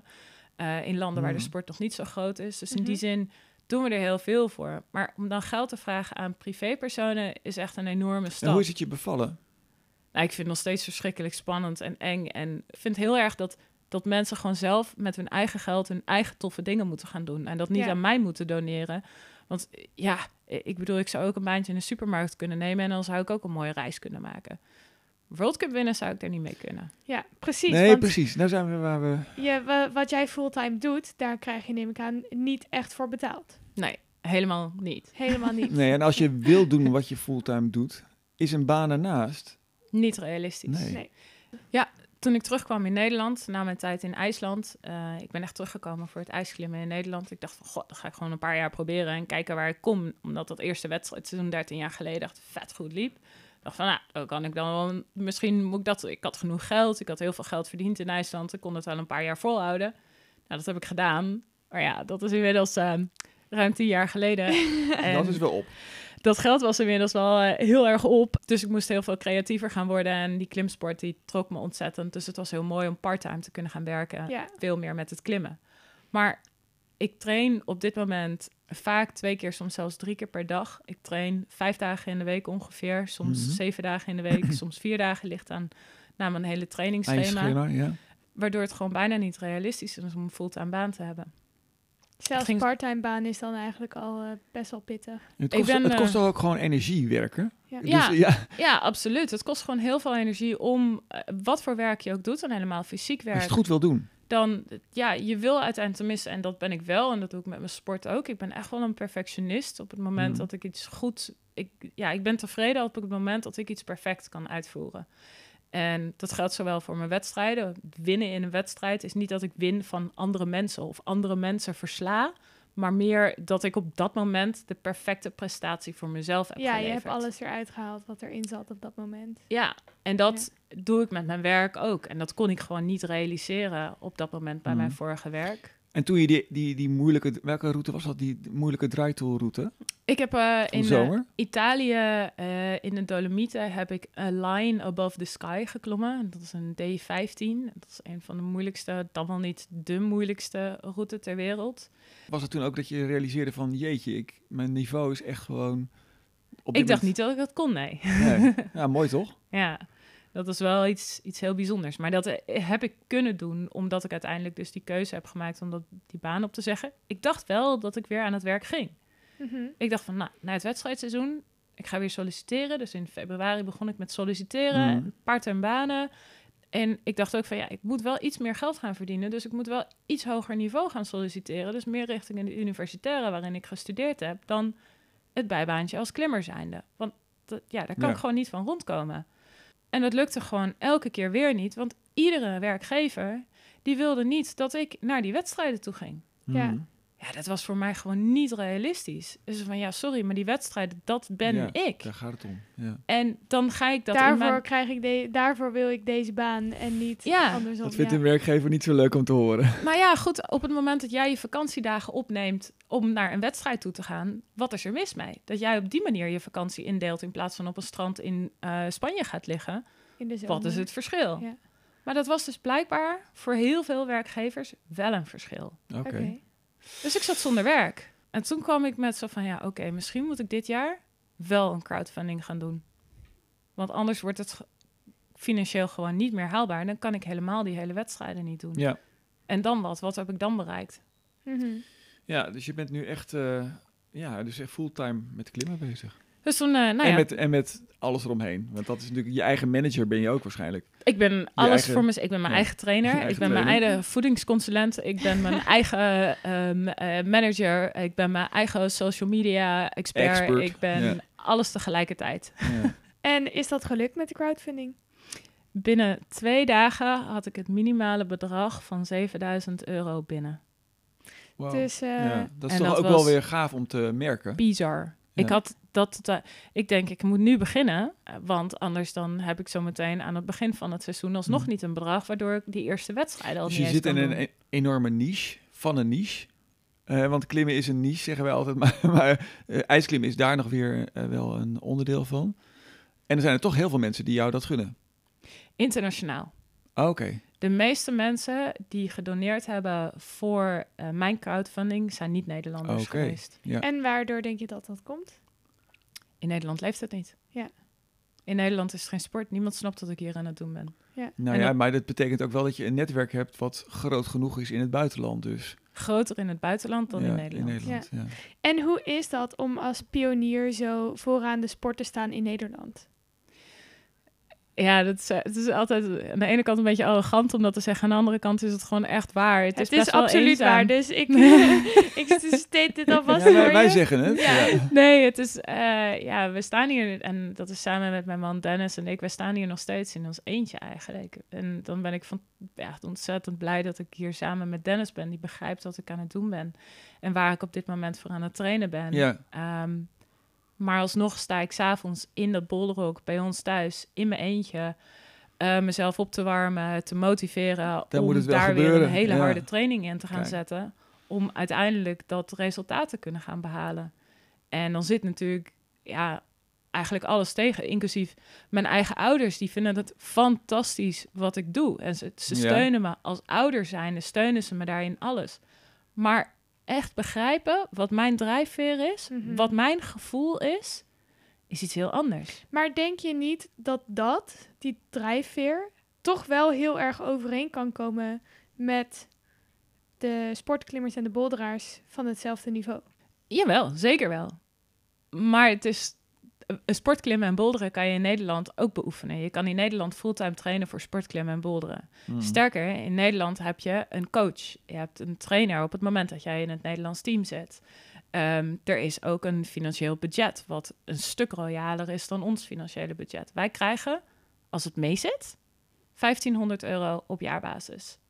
In landen waar de sport nog niet zo groot is. Dus in die zin doen we er heel veel voor. Maar om dan geld te vragen aan privépersonen is echt een enorme stap. En hoe is het je bevallen? Nou, ik vind het nog steeds verschrikkelijk spannend en eng. En ik vind heel erg dat mensen gewoon zelf met hun eigen geld hun eigen toffe dingen moeten gaan doen. En dat niet aan mij moeten doneren. Want ja, ik bedoel, ik zou ook een baantje in de supermarkt kunnen nemen en dan zou ik ook een mooie reis kunnen maken. World Cup winnen zou ik er niet mee kunnen. Ja, precies. Nee, want precies. Nou zijn we waar we... wat jij fulltime doet, daar krijg je, neem ik aan, niet echt voor betaald. Nee, helemaal niet. Helemaal niet. Nee, en als je wil doen wat je fulltime doet, is een baan ernaast. Niet realistisch. Nee. Ja, toen ik terugkwam in Nederland, na mijn tijd in IJsland, ik ben echt teruggekomen voor het ijsklimmen in Nederland. Ik dacht van, god, dan ga ik gewoon een paar jaar proberen en kijken waar ik kom. Omdat dat eerste wedstrijdseizoen 13 jaar geleden echt vet goed liep. Ik dacht van, nou, dan kan ik dan wel, misschien moet ik dat. Ik had genoeg geld, ik had heel veel geld verdiend in IJsland. Ik kon het wel een paar jaar volhouden. Nou, dat heb ik gedaan. Maar ja, dat is inmiddels ruim 10 jaar geleden. En Dat is wel op. dat geld was inmiddels wel heel erg op. Dus ik moest heel veel creatiever gaan worden. En die klimsport die trok me ontzettend. Dus het was heel mooi om part-time te kunnen gaan werken. Ja. Veel meer met het klimmen. Maar ik train op dit moment vaak 2 keer, soms zelfs 3 keer per dag. Ik train 5 dagen in de week ongeveer. Soms 7 dagen in de week. Soms 4 dagen ligt aan mijn hele trainingsschema. Eindschema, ja. Waardoor het gewoon bijna niet realistisch is om een fulltime baan te hebben. Zelfs part-time baan is dan eigenlijk al best wel pittig. Het kost toch ook gewoon energie werken? Ja. Dus, Ja, absoluut. Het kost gewoon heel veel energie om wat voor werk je ook doet, en helemaal fysiek werk. als je het goed wil doen. Dan, ja, je wil uiteindelijk tenminste, en dat ben ik wel, en dat doe ik met mijn sport ook. Ik ben echt wel een perfectionist op het moment dat ik iets goed... Ik ben tevreden op het moment dat ik iets perfect kan uitvoeren. En dat geldt zowel voor mijn wedstrijden. Winnen in een wedstrijd is niet dat ik win van andere mensen of andere mensen versla, Maar meer dat ik op dat moment de perfecte prestatie voor mezelf heb geleverd. Je hebt alles eruit gehaald wat erin zat op dat moment. Ja, en dat doe ik met mijn werk ook. En dat kon ik gewoon niet realiseren op dat moment bij mijn vorige werk. En toen je die moeilijke... Welke route was dat? Die moeilijke draaitoolroute? Ik heb in Italië, in de Dolomieten, heb ik A Line Above the Sky geklommen. Dat is een D15. Dat is een van de moeilijkste, dan wel niet de moeilijkste route ter wereld. Was het toen ook dat je realiseerde van... Jeetje, mijn niveau is echt gewoon... Ik dacht niet dat ik dat kon, nee. Ja, mooi toch? Ja, dat is wel iets heel bijzonders. Maar dat heb ik kunnen doen, omdat ik uiteindelijk dus die keuze heb gemaakt om die baan op te zeggen. Ik dacht wel dat ik weer aan het werk ging. Mm-hmm. Ik dacht van, na het wedstrijdseizoen, ik ga weer solliciteren. Dus in februari begon ik met solliciteren, part-time banen. En ik dacht ook van, ik moet wel iets meer geld gaan verdienen. Dus ik moet wel iets hoger niveau gaan solliciteren. Dus meer richting in de universitaire waarin ik gestudeerd heb, dan het bijbaantje als klimmer zijnde. Want daar kan ik gewoon niet van rondkomen. En dat lukte gewoon elke keer weer niet. Want iedere werkgever, die wilde niet dat ik naar die wedstrijden toe ging. Ja, dat was voor mij gewoon niet realistisch. Dus van, sorry, maar die wedstrijden, dat ben ik. Daar gaat het om. Ja. En dan ga ik dat... Daarvoor wil ik deze baan en niet andersom. Dat vindt een werkgever niet zo leuk om te horen. Maar ja, goed, op het moment dat jij je vakantiedagen opneemt om naar een wedstrijd toe te gaan, wat is er mis mee? Dat jij op die manier je vakantie indeelt in plaats van op een strand in Spanje gaat liggen. In de zomer. Wat is het verschil? Ja. Maar dat was dus blijkbaar voor heel veel werkgevers wel een verschil. Oké. Dus ik zat zonder werk. En toen kwam ik met zo van, misschien moet ik dit jaar wel een crowdfunding gaan doen. Want anders wordt het financieel gewoon niet meer haalbaar. En dan kan ik helemaal die hele wedstrijden niet doen. Ja. En dan wat? Wat heb ik dan bereikt? Mm-hmm. Ja, dus je bent nu echt, dus echt fulltime met klimmen bezig. Dus toen, en met alles eromheen. Want dat is natuurlijk, je eigen manager ben je ook waarschijnlijk. Ik ben alles voor mezelf. Ik ben mijn eigen trainer. Ik ben mijn eigen voedingsconsulent. Ik ben mijn eigen manager. Ik ben mijn eigen social media expert. Ik ben alles tegelijkertijd. Ja. En is dat gelukt met de crowdfunding? Binnen 2 dagen had ik het minimale bedrag van €7.000 binnen. Wow. Dus, dat is toch ook wel weer gaaf om te merken. Bizar. Ja. Ik had ik denk, ik moet nu beginnen, want anders dan heb ik zo meteen aan het begin van het seizoen alsnog niet een bedrag, waardoor ik die eerste wedstrijden al dus niet eens kan doen. Je zit in een enorme niche van een niche. Want klimmen is een niche, zeggen wij altijd. Maar ijsklimmen is daar nog weer wel een onderdeel van. En er zijn er toch heel veel mensen die jou dat gunnen. Internationaal. Oké. De meeste mensen die gedoneerd hebben voor mijn crowdfunding zijn niet Nederlanders geweest. Ja. En waardoor denk je dat komt? In Nederland leeft het niet. Ja. In Nederland is het geen sport. Niemand snapt wat ik hier aan het doen ben. Ja. Maar dat betekent ook wel dat je een netwerk hebt wat groot genoeg is in het buitenland dus. Groter in het buitenland dan in Nederland. Ja. En hoe is dat om als pionier zo vooraan de sport te staan in Nederland? Ja, het is altijd aan de ene kant een beetje arrogant om dat te zeggen. Aan de andere kant is het gewoon echt waar. Het is absoluut eenzaam. Waar. Dus ik steed dit alvast voor je. Wij zeggen het. Ja. Ja. Nee, het is... we staan hier... En dat is samen met mijn man Dennis en ik. We staan hier nog steeds in ons eentje eigenlijk. En dan ben ik ontzettend blij dat ik hier samen met Dennis ben. Die begrijpt wat ik aan het doen ben. En waar ik op dit moment voor aan het trainen ben. Ja. Maar alsnog sta ik 's avonds in dat bolderhok bij ons thuis in mijn eentje mezelf op te warmen, te motiveren om daar weer een hele harde training in te gaan zetten, om uiteindelijk dat resultaat te kunnen gaan behalen. En dan zit natuurlijk eigenlijk alles tegen, inclusief mijn eigen ouders, die vinden het fantastisch wat ik doe. En ze steunen me als ouder zijnde, steunen ze me daarin alles. Maar echt begrijpen wat mijn drijfveer is, wat mijn gevoel is iets heel anders. Maar denk je niet dat die drijfveer, toch wel heel erg overeen kan komen met de sportklimmers en de boulderaars van hetzelfde niveau? Jawel, zeker wel. Maar het is... Sportklimmen en boulderen kan je in Nederland ook beoefenen. Je kan in Nederland fulltime trainen voor sportklimmen en boulderen. Sterker, in Nederland heb je een coach. Je hebt een trainer op het moment dat jij in het Nederlands team zit. Er is ook een financieel budget, wat een stuk royaler is dan ons financiële budget. Wij krijgen, als het mee zit, €1.500 op jaarbasis.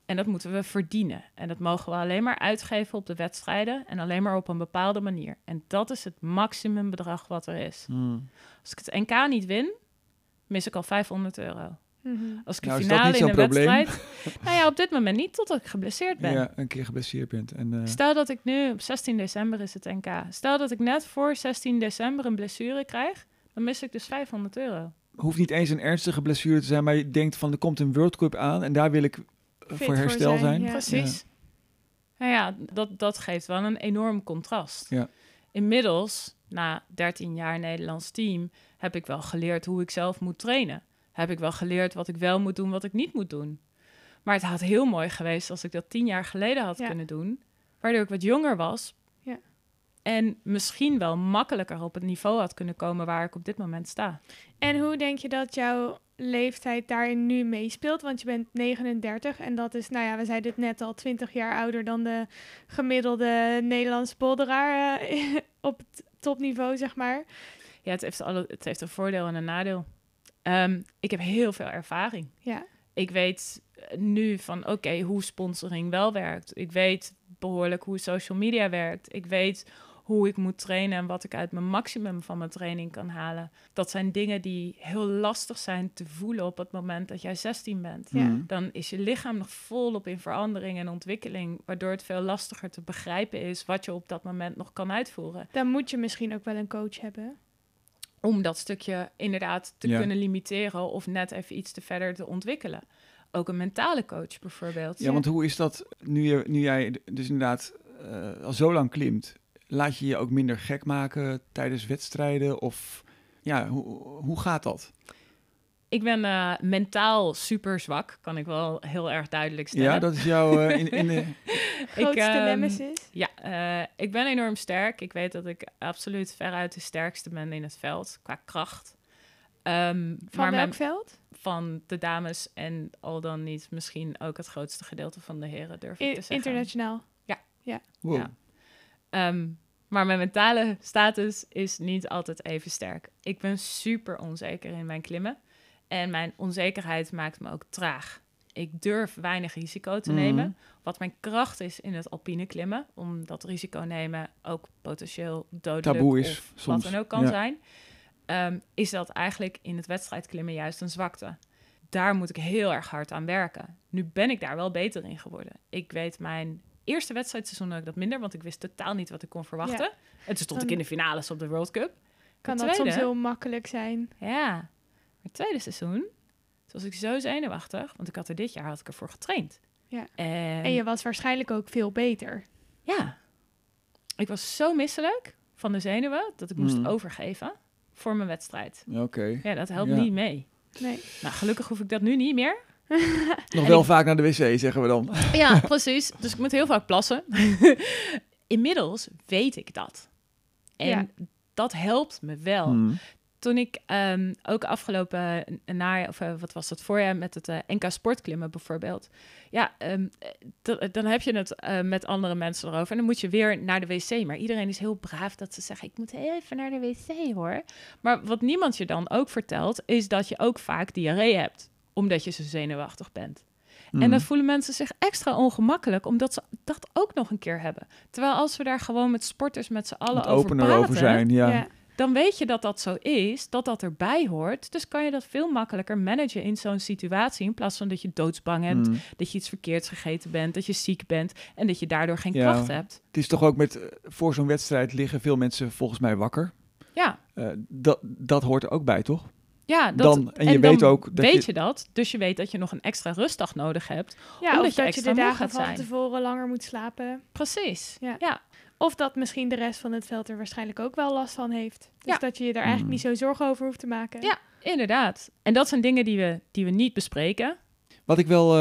En dat moeten we verdienen. En dat mogen we alleen maar uitgeven op de wedstrijden en alleen maar op een bepaalde manier. En dat is het maximumbedrag wat er is. Als ik het NK niet win, mis ik al €500. Als ik een finale in een wedstrijd... Nou ja, op dit moment niet, totdat ik geblesseerd ben. Ja, een keer geblesseerd bent. En, Stel dat ik nu, op 16 december is het NK. Stel dat ik net voor 16 december een blessure krijg, dan mis ik dus €500. hoeft niet eens een ernstige blessure te zijn, maar je denkt van, er komt een World Cup aan en daar wil ik voor herstel zijn. Ja. Precies. Nou ja, dat geeft wel een enorm contrast. Ja. Inmiddels, na 13 jaar Nederlands team, heb ik wel geleerd hoe ik zelf moet trainen. Heb ik wel geleerd wat ik wel moet doen, wat ik niet moet doen. Maar het had heel mooi geweest als ik dat 10 jaar geleden had kunnen doen, waardoor ik wat jonger was. Ja. En misschien wel makkelijker op het niveau had kunnen komen waar ik op dit moment sta. En hoe denk je dat jouw leeftijd daarin nu meespeelt? Want je bent 39 en dat is, nou ja, we zeiden het net al, 20 jaar ouder dan de gemiddelde Nederlandse bolderaar op het topniveau, zeg maar. Ja, het heeft een voordeel en een nadeel. Ik heb heel veel ervaring. Ja. Ik weet nu van, oké, hoe sponsoring wel werkt. Ik weet behoorlijk hoe social media werkt. Ik weet hoe ik moet trainen en wat ik uit mijn maximum van mijn training kan halen. Dat zijn dingen die heel lastig zijn te voelen op het moment dat jij 16 bent. Ja. Dan is je lichaam nog volop in verandering en ontwikkeling, waardoor het veel lastiger te begrijpen is wat je op dat moment nog kan uitvoeren. Dan moet je misschien ook wel een coach hebben. Om dat stukje inderdaad te kunnen limiteren of net even iets te verder te ontwikkelen. Ook een mentale coach bijvoorbeeld. Ja, want hoe is dat nu jij dus inderdaad al zo lang klimt? Laat je je ook minder gek maken tijdens wedstrijden? Of ja, hoe gaat dat? Ik ben mentaal super zwak, kan ik wel heel erg duidelijk stellen. Ja, dat is jouw in de... Grootste nemesis? Ja, ik ben enorm sterk. Ik weet dat ik absoluut veruit de sterkste ben in het veld, qua kracht. Van welk veld? Van de dames en al dan niet misschien ook het grootste gedeelte van de heren, durf ik te zeggen. Internationaal? Ja. Wow. Ja. Maar mijn mentale status is niet altijd even sterk. Ik ben super onzeker in mijn klimmen. En mijn onzekerheid maakt me ook traag. Ik durf weinig risico te nemen. Wat mijn kracht is in het alpine klimmen. Omdat risico nemen ook potentieel dodelijk taboe is of soms. wat dan ook kan zijn. Is dat eigenlijk in het wedstrijdklimmen juist een zwakte. Daar moet ik heel erg hard aan werken. Nu ben ik daar wel beter in geworden. Ik weet mijn eerste wedstrijdseizoen had ik dat minder, want ik wist totaal niet wat ik kon verwachten. Ja. En toen stond ik in de finales op de World Cup. Kan dat soms heel makkelijk zijn. Ja. Maar het tweede seizoen, toen was ik zo zenuwachtig, want ik had dit jaar ervoor getraind. Ja. En je was waarschijnlijk ook veel beter. Ja. Ik was zo misselijk van de zenuwen dat ik moest overgeven voor mijn wedstrijd. Oké. Ja, dat helpt niet mee. Nee. Nou, gelukkig hoef ik dat nu niet meer. Nog wel vaak naar de wc, zeggen we dan. Ja, precies. Dus ik moet heel vaak plassen. Inmiddels weet ik dat. En dat helpt me wel. Toen ik ook afgelopen voorjaar met het NK sportklimmen bijvoorbeeld. Ja, dan heb je het met andere mensen erover. En dan moet je weer naar de wc. Maar iedereen is heel braaf dat ze zeggen, ik moet even naar de wc hoor. Maar wat niemand je dan ook vertelt, is dat je ook vaak diarree hebt. Omdat je zo zenuwachtig bent. En dan voelen mensen zich extra ongemakkelijk, omdat ze dat ook nog een keer hebben. Terwijl als we daar gewoon met sporters met z'n allen over praten, over zijn, dan weet je dat dat zo is, dat dat erbij hoort. Dus kan je dat veel makkelijker managen in zo'n situatie, in plaats van dat je doodsbang hebt, dat je iets verkeerds gegeten bent, dat je ziek bent en dat je daardoor geen kracht hebt. Het is toch ook voor zo'n wedstrijd liggen veel mensen volgens mij wakker. Ja. Dat hoort er ook bij, toch? Ja, weet je dat. Dus je weet dat je nog een extra rustdag nodig hebt. Ja, omdat of dat je de dagen van zijn. tevoren langer moet slapen. Precies, ja. Of dat misschien de rest van het veld er waarschijnlijk ook wel last van heeft. Dus dat je er eigenlijk niet zo zorgen over hoeft te maken. Ja, inderdaad. En dat zijn dingen die we niet bespreken. Wat ik wel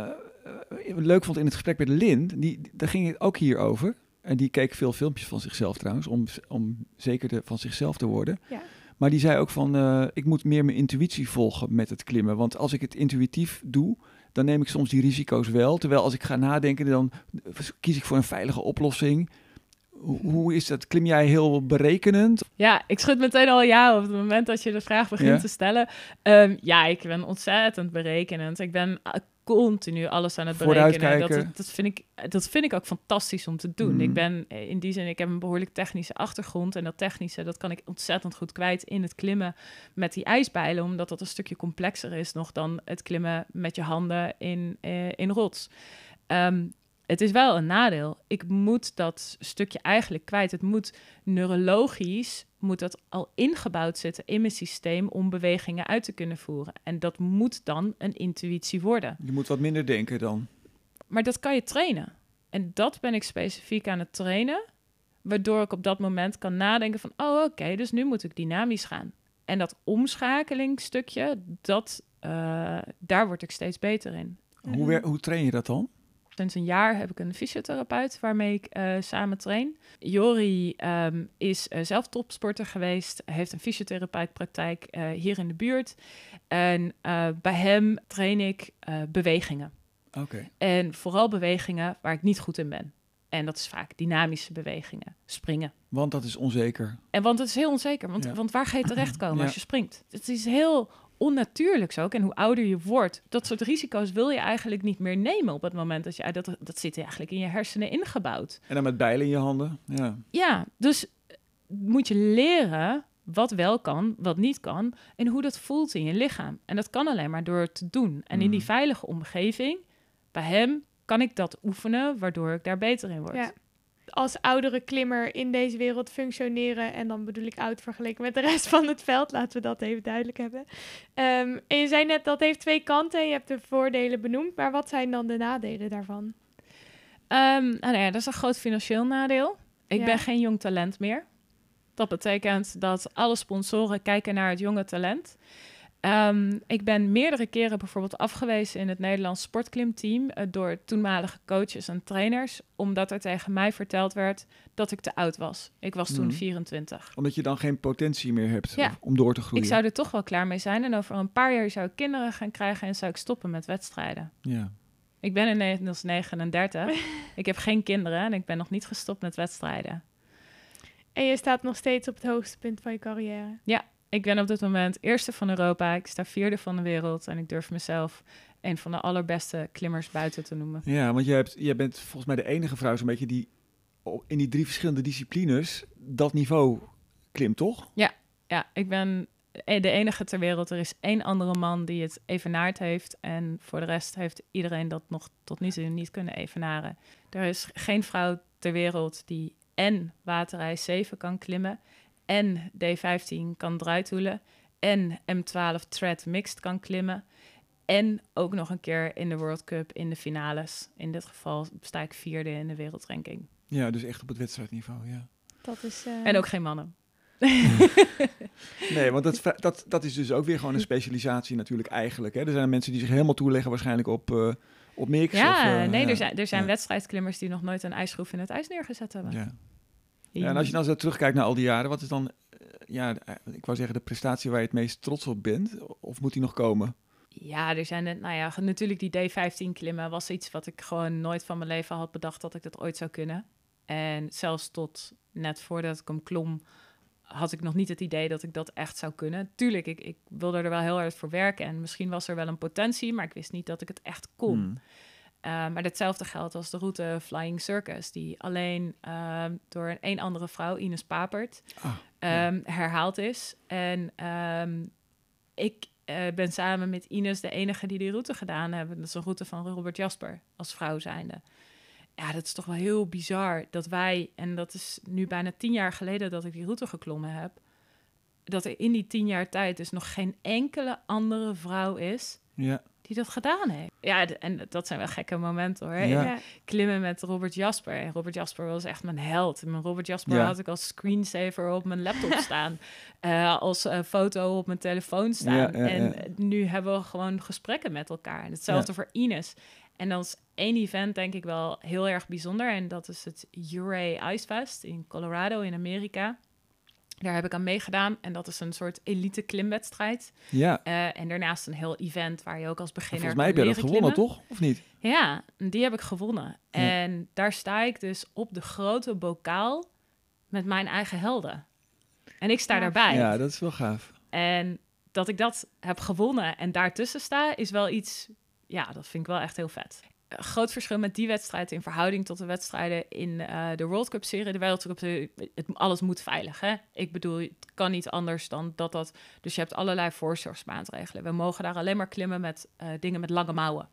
leuk vond in het gesprek met Lin, daar ging het ook hier over. En die keek veel filmpjes van zichzelf trouwens, om zeker van zichzelf te worden. Ja. Maar die zei ook van, ik moet meer mijn intuïtie volgen met het klimmen. Want als ik het intuïtief doe, dan neem ik soms die risico's wel. Terwijl als ik ga nadenken, dan kies ik voor een veilige oplossing. Hoe is dat? Klim jij heel berekenend? Ja, ik schud meteen al ja op het moment dat je de vraag begint te stellen. Ja, ik ben ontzettend berekenend. Ik ben continu alles aan het berekenen. Vooruitkijken. Dat vind ik ook fantastisch om te doen. Mm. Ik ben in die zin, ik heb een behoorlijk technische achtergrond. En dat technische, dat kan ik ontzettend goed kwijt in het klimmen met die ijsbijlen. Omdat dat een stukje complexer is nog dan het klimmen met je handen in rots. Het is wel een nadeel. Ik moet dat stukje eigenlijk kwijt. Het moet neurologisch, moet dat al ingebouwd zitten in mijn systeem om bewegingen uit te kunnen voeren. En dat moet dan een intuïtie worden. Je moet wat minder denken dan. Maar dat kan je trainen. En dat ben ik specifiek aan het trainen, waardoor ik op dat moment kan nadenken van, oh oké, dus nu moet ik dynamisch gaan. En dat omschakelingsstukje, daar word ik steeds beter in. Hoe train je dat dan? Sinds een jaar heb ik een fysiotherapeut waarmee ik samen train. Jori is zelf topsporter geweest, heeft een fysiotherapeutpraktijk hier in de buurt. En bij hem train ik bewegingen. Oké. En vooral bewegingen waar ik niet goed in ben. En dat is vaak dynamische bewegingen, springen. Want dat is onzeker. Want het is heel onzeker, want waar ga je terechtkomen als je springt? Het is heel onnatuurlijks ook. En hoe ouder je wordt, dat soort risico's wil je eigenlijk niet meer nemen op het moment dat je... Dat zit eigenlijk in je hersenen ingebouwd. En dan met bijlen in je handen. Ja, dus moet je leren wat wel kan, wat niet kan en hoe dat voelt in je lichaam. En dat kan alleen maar door het te doen. En in die veilige omgeving, bij hem, kan ik dat oefenen, waardoor ik daar beter in word. Ja. Als oudere klimmer in deze wereld functioneren, en dan bedoel ik oud vergeleken met de rest van het veld, laten we dat even duidelijk hebben. En je zei net, dat heeft 2 kanten en je hebt de voordelen benoemd, maar wat zijn dan de nadelen daarvan? Dat is een groot financieel nadeel. Ik ben geen jong talent meer. Dat betekent dat alle sponsoren kijken naar het jonge talent. Ik ben meerdere keren bijvoorbeeld afgewezen in het Nederlands sportklimteam door toenmalige coaches en trainers, omdat er tegen mij verteld werd dat ik te oud was. Ik was toen 24. Omdat je dan geen potentie meer hebt om door te groeien. Ik zou er toch wel klaar mee zijn en over een paar jaar zou ik kinderen gaan krijgen en zou ik stoppen met wedstrijden. Ja. Ik ben inmiddels 39. Ik heb geen kinderen en ik ben nog niet gestopt met wedstrijden. En je staat nog steeds op het hoogste punt van je carrière. Ja. Ik ben op dit moment eerste van Europa. Ik sta 4e van de wereld. En ik durf mezelf een van de allerbeste klimmers buiten te noemen. Ja, want jij bent volgens mij de enige vrouw zo'n beetje die in die 3 verschillende disciplines dat niveau klimt, toch? Ja, ik ben de enige ter wereld. Er is 1 andere man die het evenaard heeft. En voor de rest heeft iedereen dat nog tot nu toe niet kunnen evenaren. Er is geen vrouw ter wereld die en waterijs 7 kan klimmen en D15 kan draaitoelen en M12 thread mixed kan klimmen en ook nog een keer in de World Cup in de finales. In dit geval sta ik 4e in de wereldranking. Ja, dus echt op het wedstrijdniveau, ja. Dat is, En ook geen mannen. Nee, want dat is dus ook weer gewoon een specialisatie natuurlijk eigenlijk. Hè? Er zijn mensen die zich helemaal toeleggen waarschijnlijk op mix. Ja, er zijn wedstrijdklimmers die nog nooit een ijsschroef in het ijs neergezet hebben. Ja. Ja, en als je dan zo terugkijkt naar al die jaren, wat is dan, ik wou zeggen de prestatie waar je het meest trots op bent? Of moet die nog komen? Ja, er zijn natuurlijk die D15 klimmen was iets wat ik gewoon nooit van mijn leven had bedacht dat ik dat ooit zou kunnen. En zelfs tot net voordat ik hem klom, had ik nog niet het idee dat ik dat echt zou kunnen. Tuurlijk, ik wilde er wel heel hard voor werken en misschien was er wel een potentie, maar ik wist niet dat ik het echt kon. Maar hetzelfde geldt als de route Flying Circus, die alleen door een andere vrouw, Ines Papert, herhaald is. En ik ben samen met Ines de enige die route gedaan hebben. Dat is een route van Robert Jasper, als vrouw zijnde. Ja, dat is toch wel heel bizar dat wij, en dat is nu bijna 10 jaar geleden dat ik die route geklommen heb, dat er in die 10 jaar tijd dus nog geen enkele andere vrouw is die dat gedaan heeft. Ja, en dat zijn wel gekke momenten hoor. Ja. Klimmen met Robert Jasper. En Robert Jasper was echt mijn held. En Robert Jasper had ik als screensaver op mijn laptop staan. Als foto op mijn telefoon staan. Nu hebben we gewoon gesprekken met elkaar. En hetzelfde voor Ines. En dan is 1 event denk ik wel heel erg bijzonder. En dat is het Ouray Ice Fest in Colorado in Amerika. Daar heb ik aan meegedaan. En dat is een soort elite klimwedstrijd. Ja. En daarnaast een heel event waar je ook als beginner volgens mij heb je dat gewonnen, klimmen. toch? Of niet? Ja, die heb ik gewonnen. Ja. En daar sta ik dus op de grote bokaal met mijn eigen helden. En ik sta daarbij. Ja, dat is wel gaaf. En dat ik dat heb gewonnen en daartussen sta, is wel iets ja, dat vind ik wel echt heel vet. Groot verschil met die wedstrijd in verhouding tot de wedstrijden in de World Cup serie. De World Cup, alles moet veilig, hè? Ik bedoel, het kan niet anders dan dat... Dus je hebt allerlei voorzorgsmaatregelen. We mogen daar alleen maar klimmen met dingen met lange mouwen.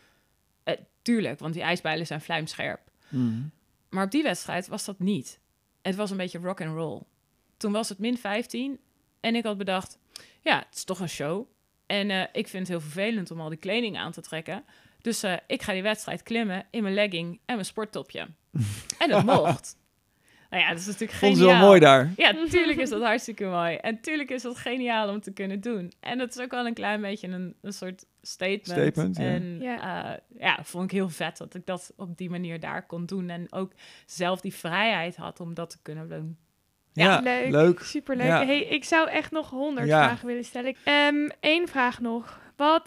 Tuurlijk, want die ijsbijlen zijn vlijmscherp. Mm. Maar op die wedstrijd was dat niet. Het was een beetje rock and roll. Toen was het -15 en ik had bedacht... Ja, het is toch een show. En ik vind het heel vervelend om al die kleding aan te trekken... Dus ik ga die wedstrijd klimmen in mijn legging en mijn sporttopje. En dat mocht. Nou ja, dat is natuurlijk geniaal. Vond ze wel mooi daar. Ja, natuurlijk is dat hartstikke mooi. En natuurlijk is dat geniaal om te kunnen doen. En dat is ook wel een klein beetje een soort statement. En vond ik heel vet dat ik dat op die manier daar kon doen. En ook zelf die vrijheid had om dat te kunnen doen. Ja, leuk. Superleuk. Ja. Hey, ik zou echt nog 100 vragen willen stellen. 1 vraag nog.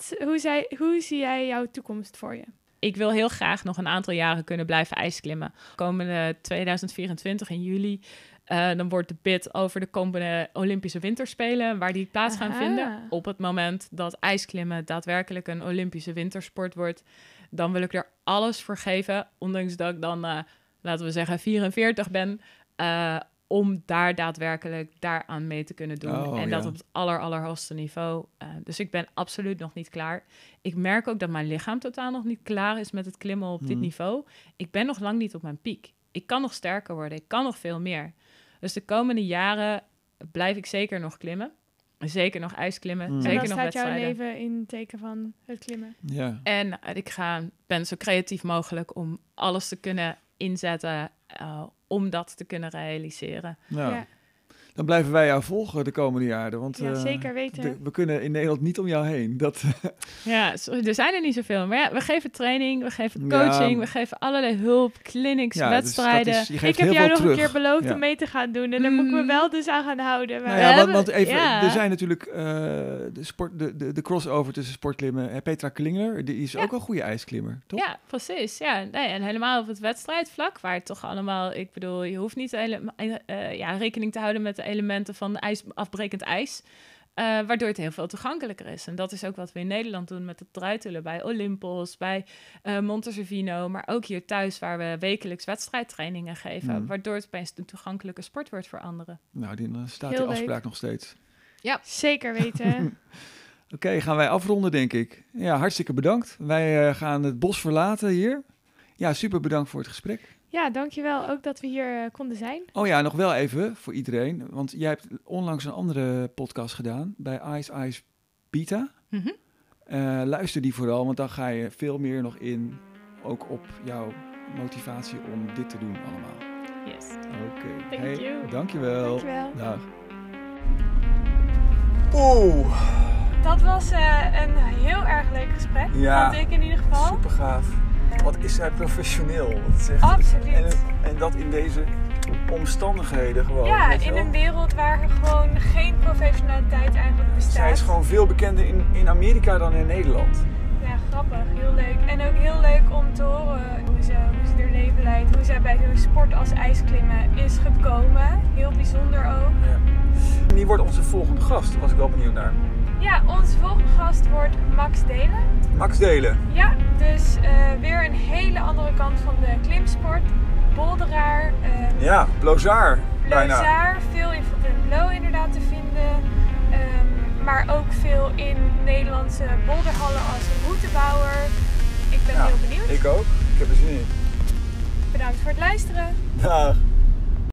Hoe zie jij jouw toekomst voor je? Ik wil heel graag nog een aantal jaren kunnen blijven ijsklimmen. Komende 2024 in juli, dan wordt de bid over de komende Olympische Winterspelen, waar die plaats gaan vinden. Op het moment dat ijsklimmen daadwerkelijk een Olympische wintersport wordt, dan wil ik er alles voor geven, ondanks dat ik dan, laten we zeggen, 44 ben, om daar daadwerkelijk daaraan mee te kunnen doen. En dat op het allerhoogste niveau. Dus ik ben absoluut nog niet klaar. Ik merk ook dat mijn lichaam totaal nog niet klaar is met het klimmen op dit niveau. Ik ben nog lang niet op mijn piek. Ik kan nog sterker worden. Ik kan nog veel meer. Dus de komende jaren blijf ik zeker nog klimmen. Zeker nog ijsklimmen. Zeker nog wedstrijden. En dan staat jouw leven in het teken van het klimmen. Ja. En ik ben zo creatief mogelijk om alles te kunnen inzetten... om dat te kunnen realiseren. Nou, dan blijven wij jou volgen de komende jaren. Want zeker weten. We kunnen in Nederland niet om jou heen. Ja, er zijn er niet zoveel. Maar ja, we geven training, we geven coaching, we geven allerlei hulp, clinics, wedstrijden. Dus ik heb jou nog een keer beloofd om mee te gaan doen. En daar moet ik me wel dus aan gaan houden. Want er zijn natuurlijk de crossover tussen sportklimmen. Petra Klingler, die is ook een goede ijsklimmer, toch? Ja, precies. Ja. Nee, en helemaal op het wedstrijdvlak, waar het toch allemaal... Ik bedoel, je hoeft niet rekening te houden met de elementen van afbrekend ijs. Waardoor het heel veel toegankelijker is. En dat is ook wat we in Nederland doen met het druitelen bij Olympos, bij Monteservino, maar ook hier thuis waar we wekelijks wedstrijdtrainingen geven, waardoor het opeens een toegankelijke sport wordt voor anderen. Nou, dan staat die afspraak nog steeds. Ja, zeker weten. Oké, gaan wij afronden, denk ik. Ja, hartstikke bedankt. Wij gaan het bos verlaten hier. Ja, super bedankt voor het gesprek. Ja, dankjewel ook dat we hier konden zijn. Oh ja, nog wel even voor iedereen. Want jij hebt onlangs een andere podcast gedaan bij Ice Beta. Mm-hmm. Luister die vooral, want dan ga je veel meer nog in. Ook op jouw motivatie om dit te doen allemaal. Yes. Oké. Thank you. Dankjewel. Dankjewel. Dag. Dat was een heel erg leuk gesprek. Ja, vond ik in ieder geval. Super gaaf. Wat is zij professioneel? Dat is echt, absoluut. En dat in deze omstandigheden gewoon. Ja, in een wereld waar er gewoon geen professionaliteit eigenlijk bestaat. Zij is gewoon veel bekender in Amerika dan in Nederland. Ja, grappig. Heel leuk. En ook heel leuk om te horen hoe ze haar leven leidt. Hoe zij bij zo'n sport als ijsklimmen is gekomen. Heel bijzonder ook. Ja. Wie wordt onze volgende gast? Daar was ik wel benieuwd naar. Ja, onze volgende gast wordt Max Delen. Max Delen. Ja, dus weer een hele andere kant van de klimsport. Bolderaar. Blozard. Blozard, veel in Fontainebleau inderdaad te vinden. Maar ook veel in Nederlandse boulderhallen als routebouwer. Ik ben heel benieuwd. Ik ook. Ik heb er zin in. Bedankt voor het luisteren. Dag.